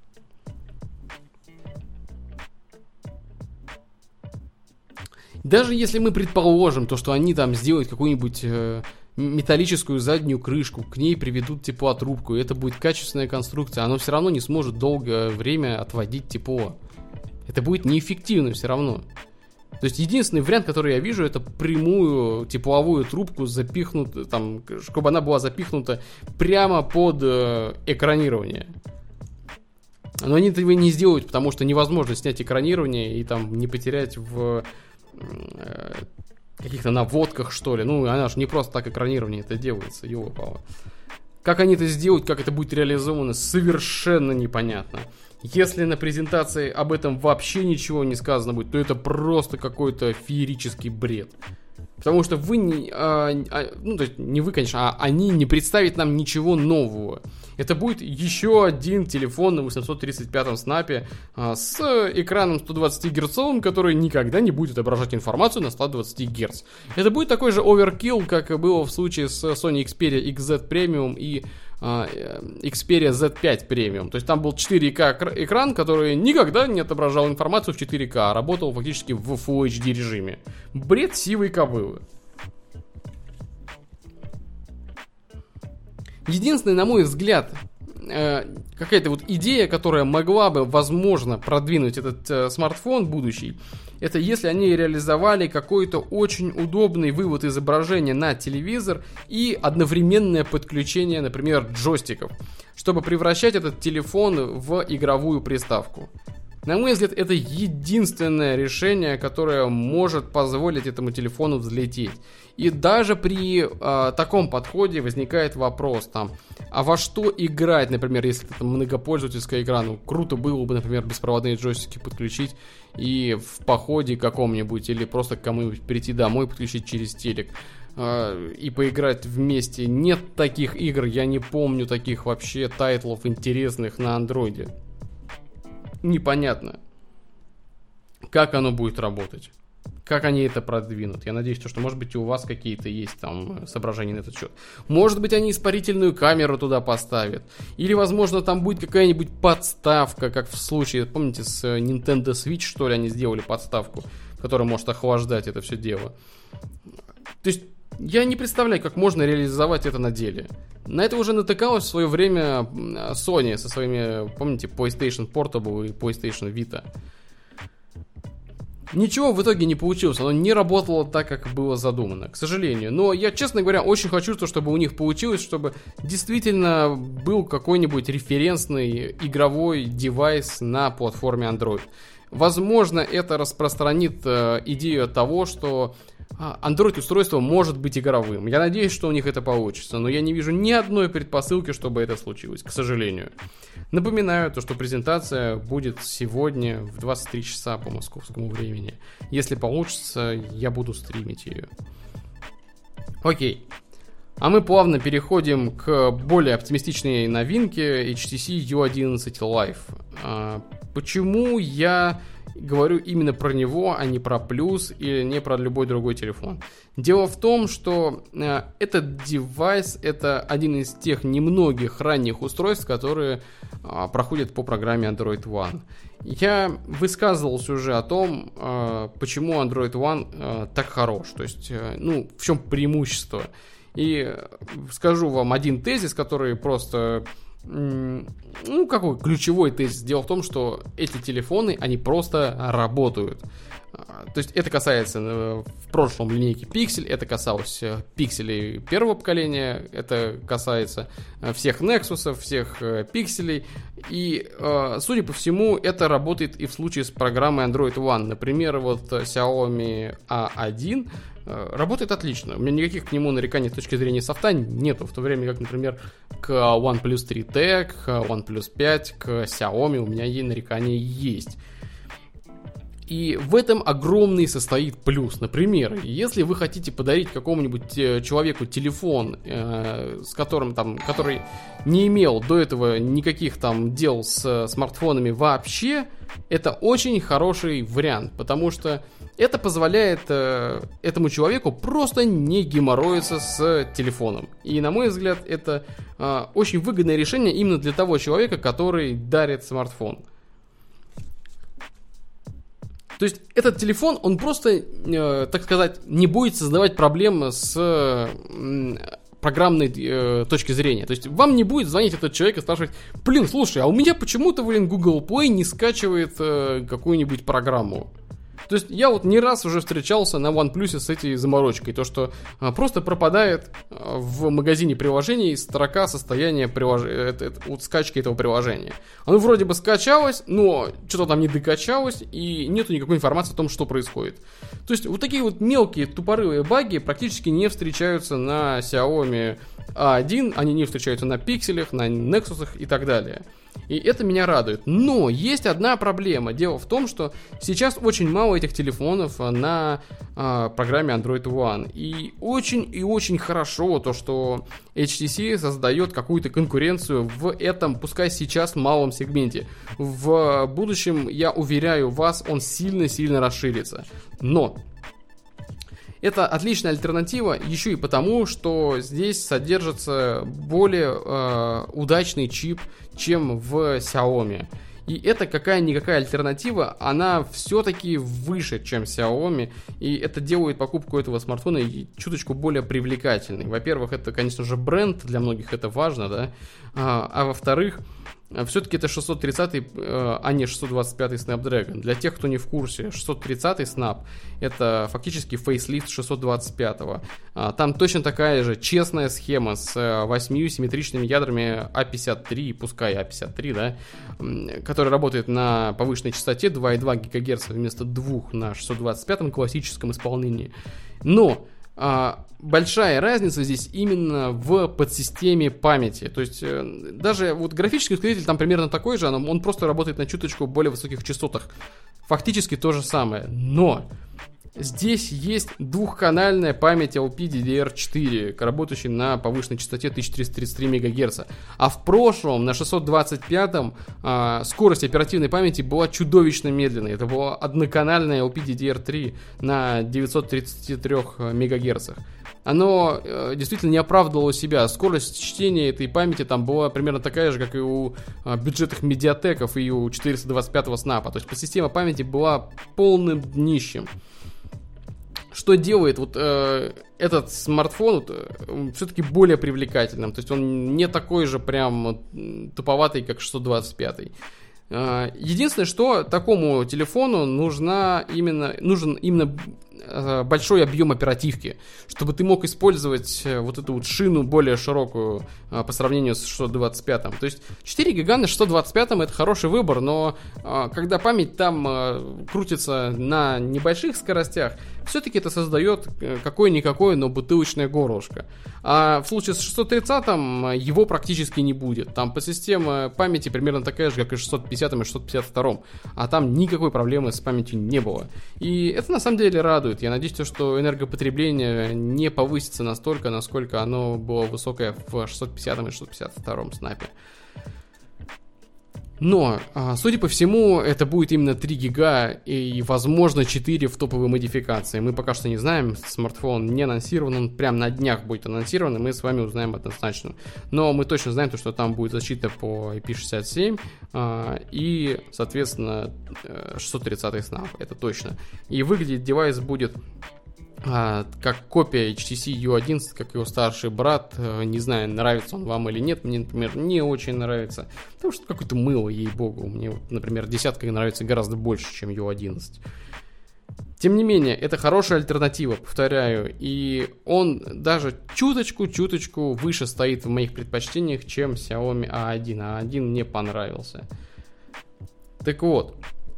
Даже если мы предположим то, что они там сделают какую-нибудь металлическую заднюю крышку, к ней приведут теплотрубку, и это будет качественная конструкция, оно все равно не сможет долгое время отводить тепло. Это будет неэффективно все равно. То есть единственный вариант, который я вижу, это прямую тепловую трубку запихнуть, там, чтобы она была запихнута прямо под экранирование. Но они этого не сделают, потому что невозможно снять экранирование и там не потерять в каких-то наводках, что ли. Она же не просто так экранирование это делается, ёлы-палы. Как они это сделают, как это будет реализовано, совершенно непонятно. Если на презентации об этом вообще ничего не сказано будет, то это просто какой-то феерический бред. Потому что вы не... ну, то есть не вы, конечно, а они не представят нам ничего нового. Это будет еще один телефон на 835-м снапе с экраном 120 Гц, который никогда не будет отображать информацию на 120 Гц. Это будет такой же оверкилл, как было в случае с Sony Xperia XZ Premium и Xperia Z5 Premium. То есть там был 4К экран, который никогда не отображал информацию в 4К, а работал фактически в Full HD режиме. Бред сивой кобылы. Единственное, на мой взгляд, какая-то вот идея, которая могла бы, возможно, продвинуть этот смартфон будущий, это если они реализовали какой-то очень удобный вывод изображения на телевизор и одновременное подключение, например, джойстиков, чтобы превращать этот телефон в игровую приставку. На мой взгляд, это единственное решение, которое может позволить этому телефону взлететь. И даже при таком подходе возникает вопрос, а во что играть, например, если это многопользовательская игра, ну, круто было бы, например, беспроводные джойстики подключить и в походе каком-нибудь, или просто к кому-нибудь прийти домой, подключить через телек и поиграть вместе. Нет таких игр, я не помню таких вообще тайтлов интересных на андроиде. Непонятно, как оно будет работать, как они это продвинут. Я надеюсь, что, может быть, у вас какие-то есть там соображения на этот счет. Может быть, они испарительную камеру туда поставят. Или, возможно, там будет какая-нибудь подставка, как в случае, помните, с Nintendo Switch, что ли, они сделали подставку, которая может охлаждать это все дело. То есть, я не представляю, как можно реализовать это на деле. На это уже натыкалась в свое время Sony со своими, помните, PlayStation Portable и PlayStation Vita. Ничего в итоге не получилось, оно не работало так, как было задумано, к сожалению. Но я, честно говоря, очень хочу, чтобы у них получилось, чтобы действительно был какой-нибудь референсный игровой девайс на платформе Android. Возможно, это распространит идею того, что Android-устройство может быть игровым. Я надеюсь, что у них это получится, но я не вижу ни одной предпосылки, чтобы это случилось, к сожалению. Напоминаю, что презентация будет сегодня в 23 часа по московскому времени. Если получится, я буду стримить ее. Окей. А мы плавно переходим к более оптимистичной новинке HTC U11 Live. Почему я говорю именно про него, а не про Plus или не про любой другой телефон? Дело в том, что этот девайс — это один из тех немногих ранних устройств, которые проходят по программе Android One. Я высказывался уже о том, почему Android One так хорош, то есть, в чем преимущество. И скажу вам один тезис, который просто... какой ключевой тезис? Дело в том, что эти телефоны, они просто работают. То есть это касается в прошлом линейки Pixel, это касалось пикселей первого поколения, это касается всех Nexus, всех пикселей. И, судя по всему, это работает и в случае с программой Android One. Например, вот Xiaomi A1 работает отлично. У меня никаких к нему нареканий с точки зрения софта нету. В то время как, например, к OnePlus 3T, к OnePlus 5, к Xiaomi у меня нарекания есть. И в этом огромный состоит плюс. Например, если вы хотите подарить какому-нибудь человеку телефон, с которым который не имел до этого никаких там дел с смартфонами вообще, это очень хороший вариант, потому что это позволяет этому человеку просто не геморроиться с телефоном. И, на мой взгляд, это очень выгодное решение именно для того человека, который дарит смартфон. То есть этот телефон, он просто, так сказать, не будет создавать проблем с программной точки зрения. То есть вам не будет звонить этот человек и спрашивать: слушай, а у меня почему-то, Google Play не скачивает какую-нибудь программу. То есть я вот не раз уже встречался на OnePlus с этой заморочкой, то что просто пропадает в магазине приложений строка состояния скачки этого приложения. Оно вроде бы скачалось, но что-то там не докачалось, и нету никакой информации о том, что происходит. То есть вот такие вот мелкие тупорылые баги практически не встречаются на Xiaomi A1, они не встречаются на пикселях, на Nexus и так далее. И это меня радует. Но есть одна проблема. Дело в том, что сейчас очень мало этих телефонов на программе Android One. И очень хорошо то, что HTC создает какую-то конкуренцию в этом, пускай сейчас, малом сегменте. В будущем, я уверяю вас, он сильно-сильно расширится. Но это отличная альтернатива еще и потому, что здесь содержится более удачный чип, чем в Xiaomi. И это какая-никакая альтернатива, она все-таки выше, чем Xiaomi, и это делает покупку этого смартфона чуточку более привлекательной. Во-первых, это, конечно же, бренд, для многих это важно, да, а во-вторых, все-таки это 630, а не 625 Snapdragon. Для тех, кто не в курсе, 630 Snap это фактически фейслифт 625. Там точно такая же честная схема с 8 симметричными ядрами A53, пускай A53, да, который работает на повышенной частоте 2,2 ГГц вместо 2 на 625 классическом исполнении. Но большая разница здесь именно в подсистеме памяти. То есть даже вот графический ускоритель там примерно такой же, он просто работает на чуточку более высоких частотах. Фактически то же самое. Но здесь есть двухканальная память LPDDR4, работающая на повышенной частоте 1333 МГц. А в прошлом, на 625-м, скорость оперативной памяти была чудовищно медленной. Это была одноканальная LPDDR3 на 933 МГц. Оно действительно не оправдывало себя. Скорость чтения этой памяти там была примерно такая же, как и у бюджетных медиатеков и у 425-го снапа. То есть подсистема памяти была полным днищем. Что делает вот этот смартфон все-таки более привлекательным. То есть он не такой же прям туповатый, как 625. Единственное, что такому телефону нужен именно большой объем оперативки, чтобы ты мог использовать вот эту вот шину более широкую по сравнению с 625. То есть 4 гига на 625 это хороший выбор, но когда память там крутится на небольших скоростях, все-таки это создает какое-никакое, но бутылочное горлышко. А в случае с 630 его практически не будет. Там подсистема памяти примерно такая же, как и 650 и 652. А там никакой проблемы с памятью не было. И это на самом деле радует. Я надеюсь, что энергопотребление не повысится настолько, насколько оно было высокое в 650 и 652 снапе. Но, судя по всему, это будет именно 3 гига и, возможно, 4 в топовой модификации. Мы пока что не знаем, смартфон не анонсирован, он прям на днях будет анонсирован, и мы с вами узнаем однозначно. Но мы точно знаем, что там будет защита по IP67 и, соответственно, 630 Snap, это точно. И выглядеть девайс будет как копия HTC U11, как его старший брат. Не знаю, нравится он вам или нет. Мне, например, не очень нравится, потому что какое-то мыло, ей-богу. Мне, например, десятка нравится гораздо больше, чем U11. Тем не менее, это хорошая альтернатива, повторяю. И он даже чуточку выше стоит в моих предпочтениях, чем Xiaomi A1. A1 мне понравился. Так вот,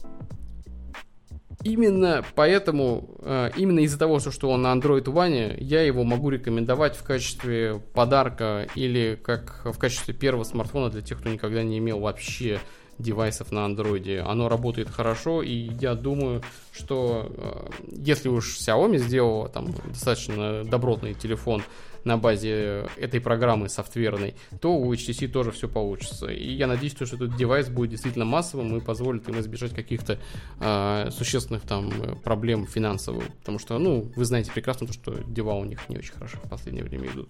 именно поэтому, именно из-за того, что он на Android One, я его могу рекомендовать в качестве подарка или как в качестве первого смартфона для тех, кто никогда не имел вообще девайсов на Android. Оно работает хорошо, и я думаю, что если уж Xiaomi сделала там достаточно добротный телефон на базе этой программы софтверной, то у HTC тоже все получится. И я надеюсь, что этот девайс будет действительно массовым и позволит им избежать каких-то существенных там проблем финансовых. Потому что, ну, вы знаете прекрасно, что дела у них не очень хорошо в последнее время идут.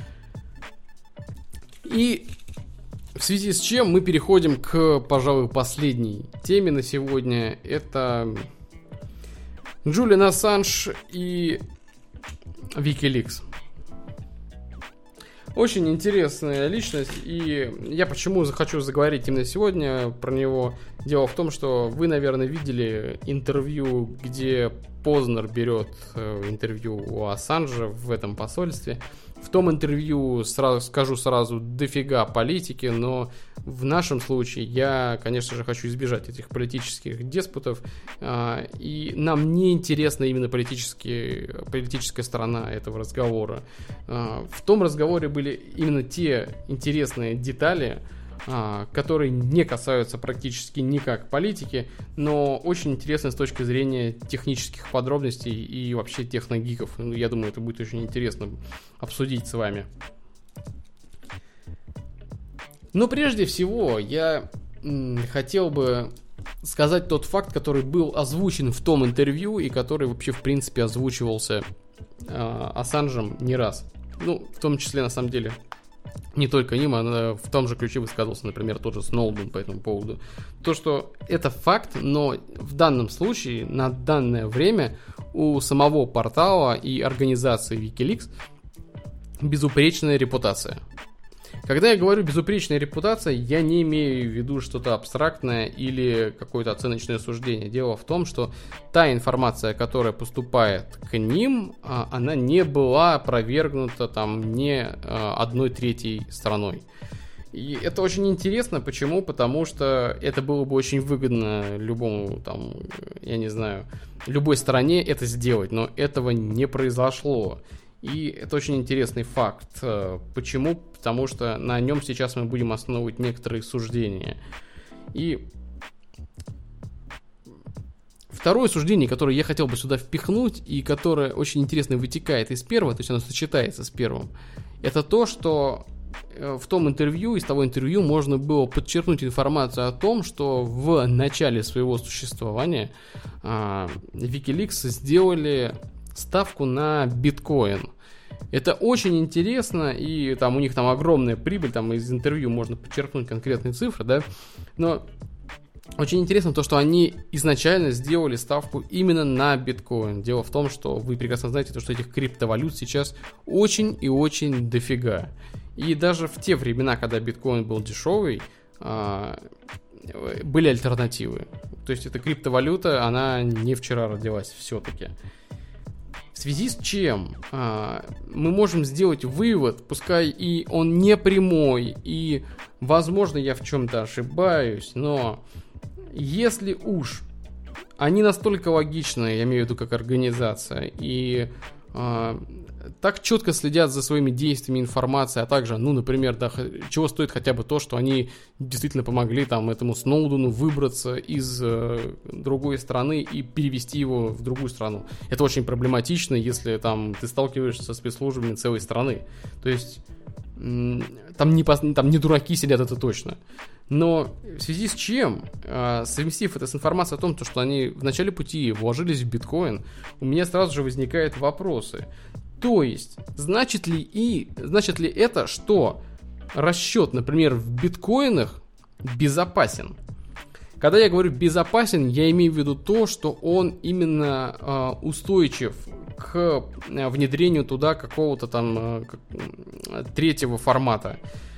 И в связи с чем мы переходим к, пожалуй, последней теме на сегодня. Это Джулиан Ассанж и Wikileaks. Очень интересная личность, и я почему хочу заговорить именно сегодня про него. Дело в том, что вы, наверное, видели интервью, где Познер берет интервью у Ассанжа в этом посольстве. В том интервью, скажу сразу, дофига политики, но в нашем случае я, конечно же, хочу избежать этих политических диспутов, и нам не интересна именно политическая сторона этого разговора. В том разговоре были именно те интересные детали, которые не касаются практически никак политики, но очень интересно с точки зрения технических подробностей и вообще техногиков. Я думаю, это будет очень интересно обсудить с вами. Но прежде всего я хотел бы сказать тот факт, который был озвучен в том интервью и который вообще в принципе озвучивался Ассанжем не раз. Ну, в том числе, на самом деле, не только им, а в том же ключе высказывался, например, тот же Сноуден по этому поводу. То, что это факт, но в данном случае, на данное время, у самого портала и организации Wikileaks безупречная репутация. Когда я говорю безупречная репутация, я не имею в виду что-то абстрактное или какое-то оценочное суждение. Дело в том, что та информация, которая поступает к ним, она не была опровергнута там не 1/3 страной. И это очень интересно. Почему? Потому что это было бы очень выгодно любому, там, я не знаю, любой стороне это сделать, но этого не произошло. И это очень интересный факт. Почему? Потому что на нем сейчас мы будем основывать некоторые суждения. И второе суждение, которое я хотел бы сюда впихнуть, и которое очень интересно вытекает из первого, то есть оно сочетается с первым, это то, что в том интервью, из того интервью можно было подчеркнуть информацию о том, что в начале своего существования Wikileaks сделали ставку на биткоин. Это очень интересно, и там у них там огромная прибыль, там из интервью можно подчеркнуть конкретные цифры, да, но очень интересно то, что они изначально сделали ставку именно на биткоин. Дело в том, что вы прекрасно знаете, что этих криптовалют сейчас очень и очень дофига. И даже в те времена, когда биткоин был дешевый, были альтернативы. То есть эта криптовалюта, она не вчера родилась все-таки. В связи с чем мы можем сделать вывод, пускай и он не прямой, и, возможно, я в чем-то ошибаюсь, но если уж они настолько логичны, я имею в виду как организация, и так четко следят за своими действиями, информацией, а также, ну, например, да, чего стоит хотя бы то, что они действительно помогли там этому Сноудену выбраться из другой страны и перевести его в другую страну. Это очень проблематично, если там ты сталкиваешься со спецслужбами целой страны. То есть там не дураки сидят, это точно. Но в связи с чем, совместив это с информацией о том, что они в начале пути вложились в биткоин, у меня сразу же возникают вопросы. То есть, значит ли это, что расчет, например, в биткоинах безопасен? Когда я говорю безопасен, я имею в виду то, что он именно устойчив к внедрению туда какого-то там третьего формата.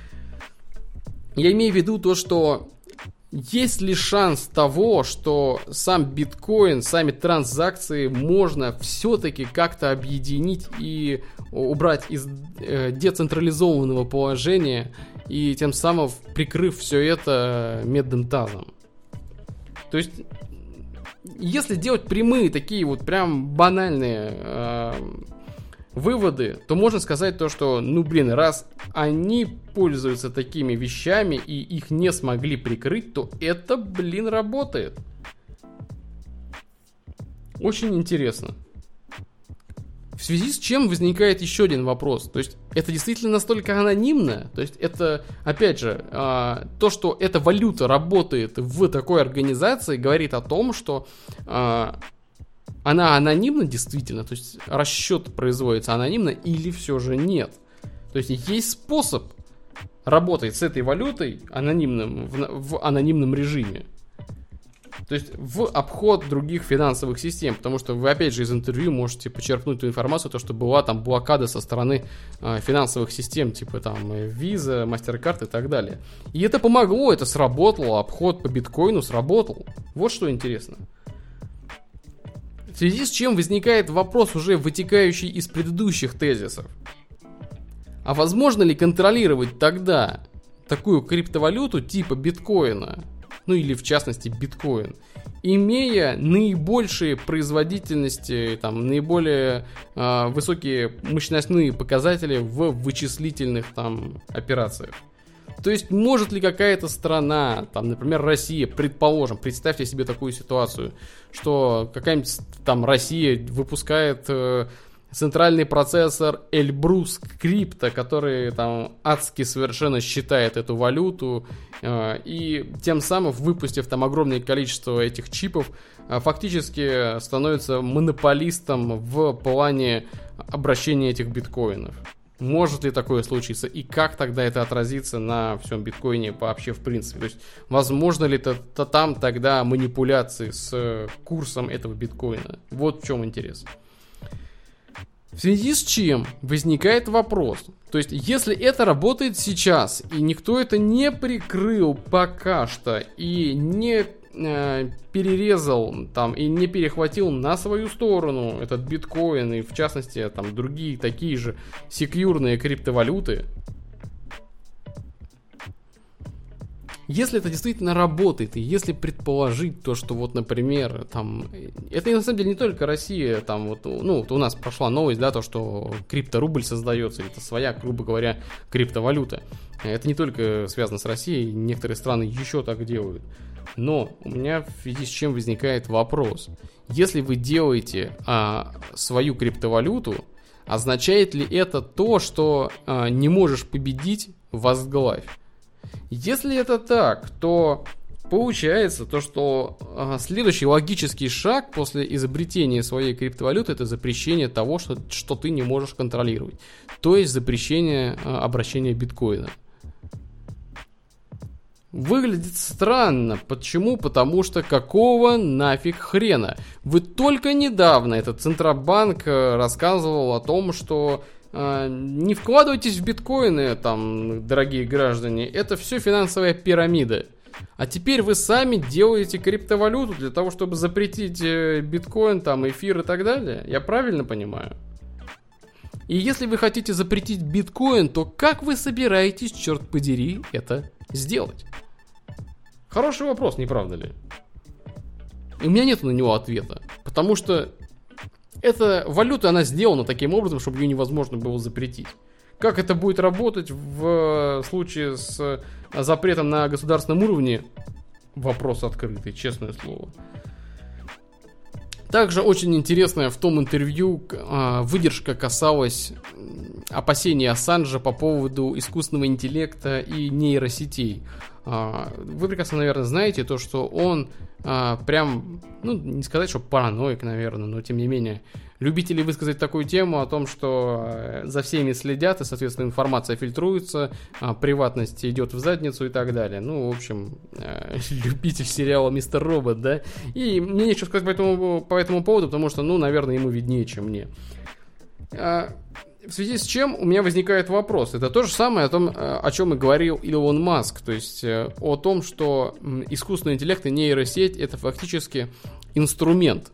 Я имею в виду то, что есть ли шанс того, что сам биткоин, сами транзакции можно все-таки как-то объединить и убрать из децентрализованного положения и тем самым прикрыв все это медным тазом? То есть, если делать прямые такие вот прям банальные выводы, то можно сказать то, что, раз они пользуются такими вещами и их не смогли прикрыть, то это, работает. Очень интересно. В связи с чем возникает еще один вопрос. То есть, это действительно настолько анонимно? То есть, это, опять же, то, что эта валюта работает в такой организации, говорит о том, что она анонимна действительно, то есть расчет производится анонимно или все же нет. То есть есть способ работать с этой валютой в анонимном режиме. То есть в обход других финансовых систем, потому что вы опять же из интервью можете подчеркнуть ту информацию, то, что была там блокада со стороны финансовых систем, типа там Visa, MasterCard и так далее. И это помогло, это сработало, обход по биткоину сработал. Вот что интересно. В связи с чем возникает вопрос, уже вытекающий из предыдущих тезисов. А возможно ли контролировать тогда такую криптовалюту типа биткоина, ну или в частности биткоин, имея наибольшие производительности, там, наиболее высокие мощностные показатели в вычислительных там операциях? То есть, может ли какая-то страна, там, например, Россия, предположим, представьте себе такую ситуацию, что какая-нибудь там Россия выпускает центральный процессор Эльбрус Крипто, который там адски совершенно считает эту валюту, и тем самым, выпустив там огромное количество этих чипов, фактически становится монополистом в плане обращения этих биткоинов. Может ли такое случиться? И как тогда это отразится на всем биткоине вообще в принципе? То есть, возможно ли там тогда манипуляции с курсом этого биткоина? Вот в чем интерес. В связи с чем возникает вопрос, то есть если это работает сейчас, и никто это не прикрыл пока что, и не перерезал там, и не перехватил на свою сторону этот биткоин, и в частности там другие такие же секьюрные криптовалюты, если это действительно работает, и если предположить то, что вот, например, там, это на самом деле не только Россия, там вот, ну, вот у нас прошла новость, да, то, что крипторубль создается, это своя, грубо говоря, криптовалюта. Это не только связано с Россией, некоторые страны еще так делают. Но у меня в связи с чем возникает вопрос. Если вы делаете свою криптовалюту, означает ли это то, что не можешь победить, возглавь? Если это так, то получается то, что следующий логический шаг после изобретения своей криптовалюты — это запрещение того, что ты не можешь контролировать. То есть запрещение обращения биткоина. Выглядит странно. Почему? Потому что какого нафиг хрена? Вы только недавно, этот Центробанк рассказывал о том, что не вкладывайтесь в биткоины, там, дорогие граждане, это все финансовая пирамида. А теперь вы сами делаете криптовалюту для того, чтобы запретить биткоин, там, эфир и так далее. Я правильно понимаю? И если вы хотите запретить биткоин, то как вы собираетесь, черт подери, это сделать? Хороший вопрос, не правда ли? И у меня нет на него ответа. Потому что эта валюта, она сделана таким образом, чтобы ее невозможно было запретить. Как это будет работать в случае с запретом на государственном уровне? Вопрос открытый, честное слово. Также очень интересная в том интервью выдержка касалась опасений Ассанжа по поводу искусственного интеллекта и нейросетей. Вы прекрасно, наверное, знаете то, что он прям, ну, не сказать, что параноик, наверное, но тем не менее, любители высказать такую тему о том, что за всеми следят, и, соответственно, информация фильтруется, приватность идет в задницу и так далее. Ну, в общем, любитель сериала «Мистер Робот», да? И мне нечего сказать по этому поводу, потому что, ну, наверное, ему виднее, чем мне. В связи с чем у меня возникает вопрос. Это то же самое о чем и говорил Илон Маск. То есть о том, что искусственный интеллект и нейросеть — это фактически инструмент.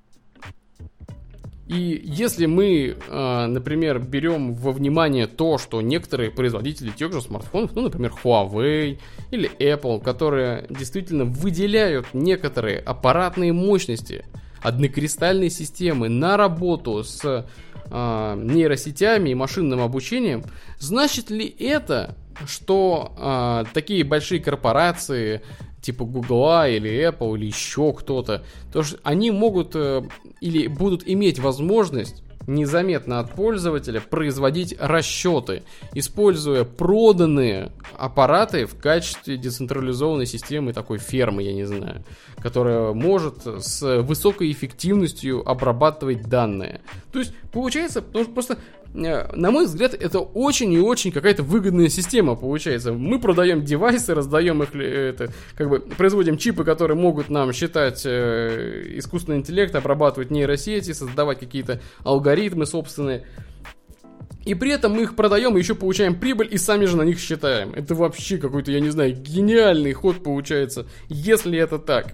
И если мы, например, берем во внимание то, что некоторые производители тех же смартфонов, ну, например, Huawei или Apple, которые действительно выделяют некоторые аппаратные мощности однокристальной системы на работу с нейросетями и машинным обучением, значит ли это, что такие большие корпорации типа Гугла или Apple или еще кто-то, то что они могут или будут иметь возможность незаметно от пользователя производить расчеты, используя проданные аппараты в качестве децентрализованной системы, такой фермы, я не знаю, которая может с высокой эффективностью обрабатывать данные. То есть получается, потому что просто, на мой взгляд, это очень и очень какая-то выгодная система получается. Мы продаем девайсы, раздаем их, производим чипы, которые могут нам считать искусственный интеллект, обрабатывать нейросети, создавать какие-то алгоритмы собственные. И при этом мы их продаем и еще получаем прибыль и сами же на них считаем. Это вообще какой-то, я не знаю, гениальный ход получается, если это так.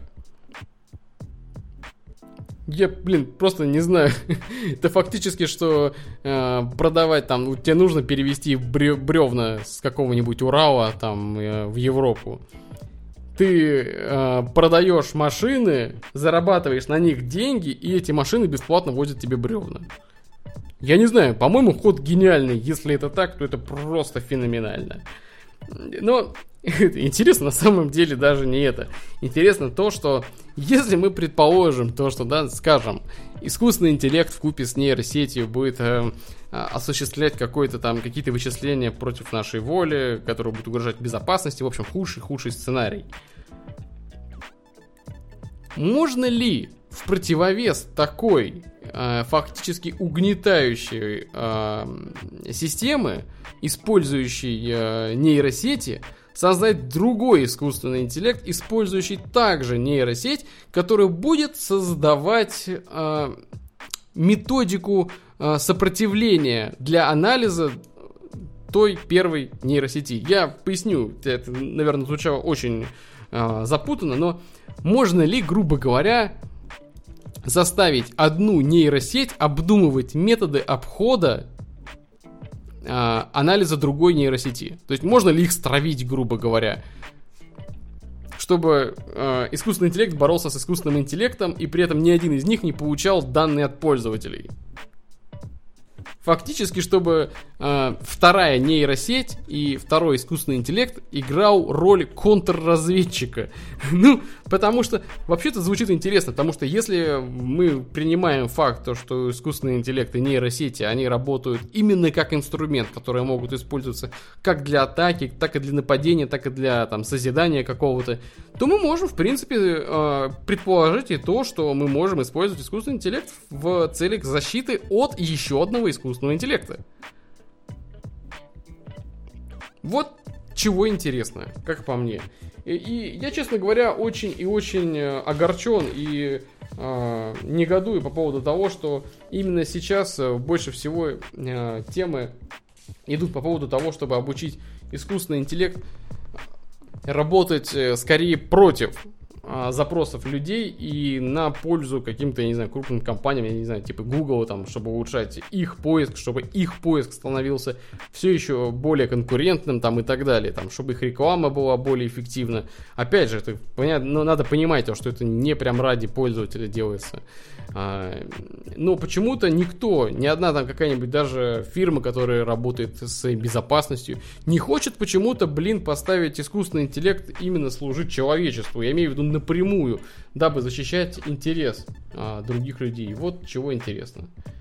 Я, просто не знаю. Это фактически, что продавать там, тебе нужно перевезти бревна с какого-нибудь Урала там в Европу. Ты продаешь машины, зарабатываешь на них деньги, и эти машины бесплатно возят тебе бревна. Я не знаю, по-моему, ход гениальный. Если это так, то это просто феноменально. Но интересно на самом деле даже не это. Интересно то, что если мы предположим то, что, да, скажем, искусственный интеллект вкупе с нейросетью будет осуществлять какие-то вычисления против нашей воли, которые будут угрожать безопасности, в общем, худший сценарий. Можно ли в противовес такой фактически угнетающей системы, использующей нейросети, создать другой искусственный интеллект, использующий также нейросеть, который будет создавать методику сопротивления для анализа той первой нейросети? Я поясню, это, наверное, звучало очень запутанно, но можно ли, грубо говоря, заставить одну нейросеть обдумывать методы обхода анализа другой нейросети? То есть можно ли их стравить, грубо говоря, чтобы искусственный интеллект боролся с искусственным интеллектом, и при этом ни один из них не получал данные от пользователей? Фактически, чтобы вторая нейросеть и второй искусственный интеллект играл роль контрразведчика. Ну, потому что вообще-то звучит интересно, потому что если мы принимаем факт, то, что искусственный интеллект и нейросети, они работают именно как инструмент, который могут использоваться как для атаки, так и для нападения, так и для созидания какого-то, то мы можем, в принципе, предположить и то, что мы можем использовать искусственный интеллект в целях защиты от еще одного искусственного интеллекта. Вот чего интересно, как по мне. И я, честно говоря, очень и очень огорчен и негодую по поводу того, что именно сейчас больше всего темы идут по поводу того, чтобы обучить искусственный интеллект работать скорее против запросов людей и на пользу каким-то, я не знаю, крупным компаниям, я не знаю, типа Google, чтобы улучшать их поиск, чтобы их поиск становился все еще более конкурентным, и так далее, чтобы их реклама была более эффективна. Опять же, это понятно, но надо понимать, что это не прям ради пользователя делается. Но почему-то никто, ни одна какая-нибудь даже фирма, которая работает с безопасностью, не хочет почему-то, поставить искусственный интеллект именно служить человечеству. Я имею в виду напрямую, дабы защищать интерес других людей. Вот чего интересно.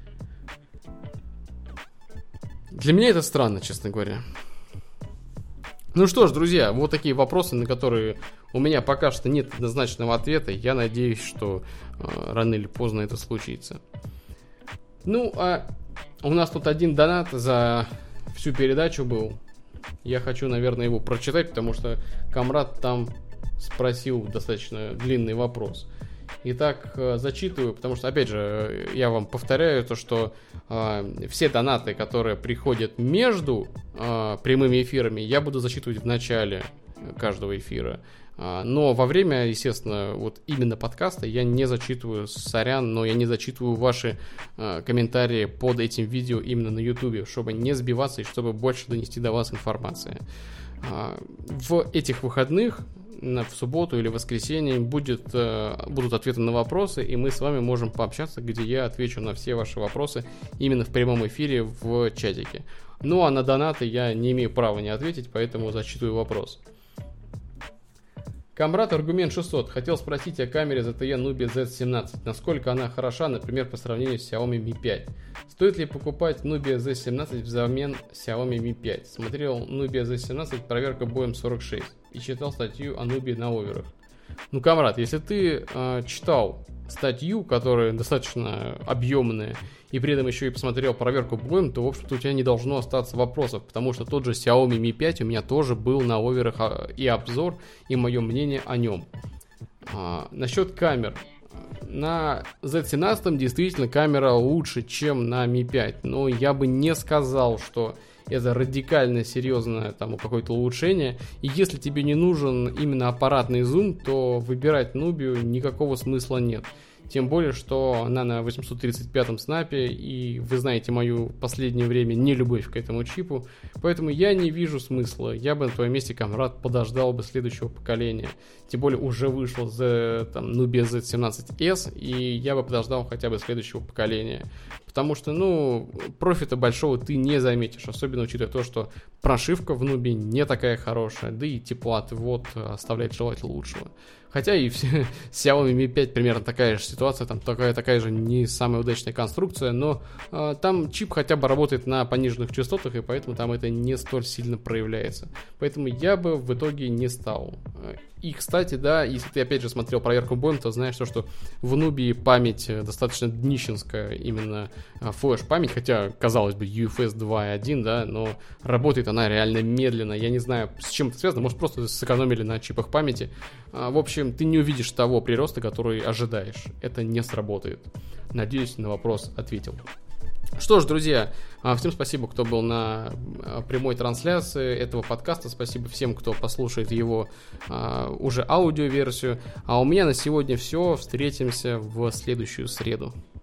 Для меня это странно, честно говоря. Ну что ж, друзья, вот такие вопросы, на которые у меня пока что нет однозначного ответа. Я надеюсь, что рано или поздно это случится. Ну, а у нас тут один донат за всю передачу был. Я хочу, наверное, его прочитать, потому что Камрад там спросил достаточно длинный вопрос. Итак, зачитываю, потому что, опять же, я вам повторяю то, что все донаты, которые приходят между прямыми эфирами, я буду зачитывать в начале каждого эфира. Но во время, естественно, вот именно подкаста я не зачитываю, сорян, но я не зачитываю ваши комментарии под этим видео именно на YouTube, чтобы не сбиваться и чтобы больше донести до вас информации. В этих выходных, в субботу или воскресенье, будут ответы на вопросы, и мы с вами можем пообщаться, где я отвечу на все ваши вопросы именно в прямом эфире в чатике. Ну а на донаты я не имею права не ответить, поэтому зачитываю вопрос. Камрад, аргумент 600. Хотел спросить о камере ZTE Nubia Z17. Насколько она хороша, например, по сравнению с Xiaomi Mi 5? Стоит ли покупать Nubia Z17 взамен Xiaomi Mi 5? Смотрел Nubia Z17, проверка боем 46. И читал статью о Nubia на оверах. Ну, Камрад, если ты читал статью, которая достаточно объемная, и при этом еще и посмотрел проверку боем, то, в общем-то, у тебя не должно остаться вопросов, потому что тот же Xiaomi Mi 5 у меня тоже был на оверах и обзор, и мое мнение о нем. Насчет камер. На Z17 действительно камера лучше, чем на Mi 5, но я бы не сказал, что это радикально серьезное какое-то улучшение. И если тебе не нужен именно аппаратный зум, то выбирать Nubia никакого смысла нет. Тем более, что она на 835-м снапе, и вы знаете мою последнее время нелюбовь к этому чипу, поэтому я не вижу смысла. Я бы на твоем месте, Камрад, подождал бы следующего поколения. Тем более уже вышел Nubia Z17S, и я бы подождал хотя бы следующего поколения. Потому что, профита большого ты не заметишь, особенно учитывая то, что прошивка в Nubia не такая хорошая, да и теплоотвод оставляет желать лучшего. Хотя и с Xiaomi Mi 5 примерно такая же ситуация, там такая же не самая удачная конструкция, но там чип хотя бы работает на пониженных частотах, и поэтому там это не столь сильно проявляется. Поэтому я бы в итоге не стал. И, кстати, да, если ты опять же смотрел проверку боем, то знаешь то, что в Nubia память достаточно днищенская, именно флеш-память, хотя, казалось бы, UFS 2.1, да, но работает она реально медленно. Я не знаю, с чем это связано, может, просто сэкономили на чипах памяти. В общем, ты не увидишь того прироста, который ожидаешь. Это не сработает. Надеюсь, на вопрос ответил. Что ж, друзья, всем спасибо, кто был на прямой трансляции этого подкаста. Спасибо всем, кто послушает его уже аудиоверсию. А у меня на сегодня все. Встретимся в следующую среду.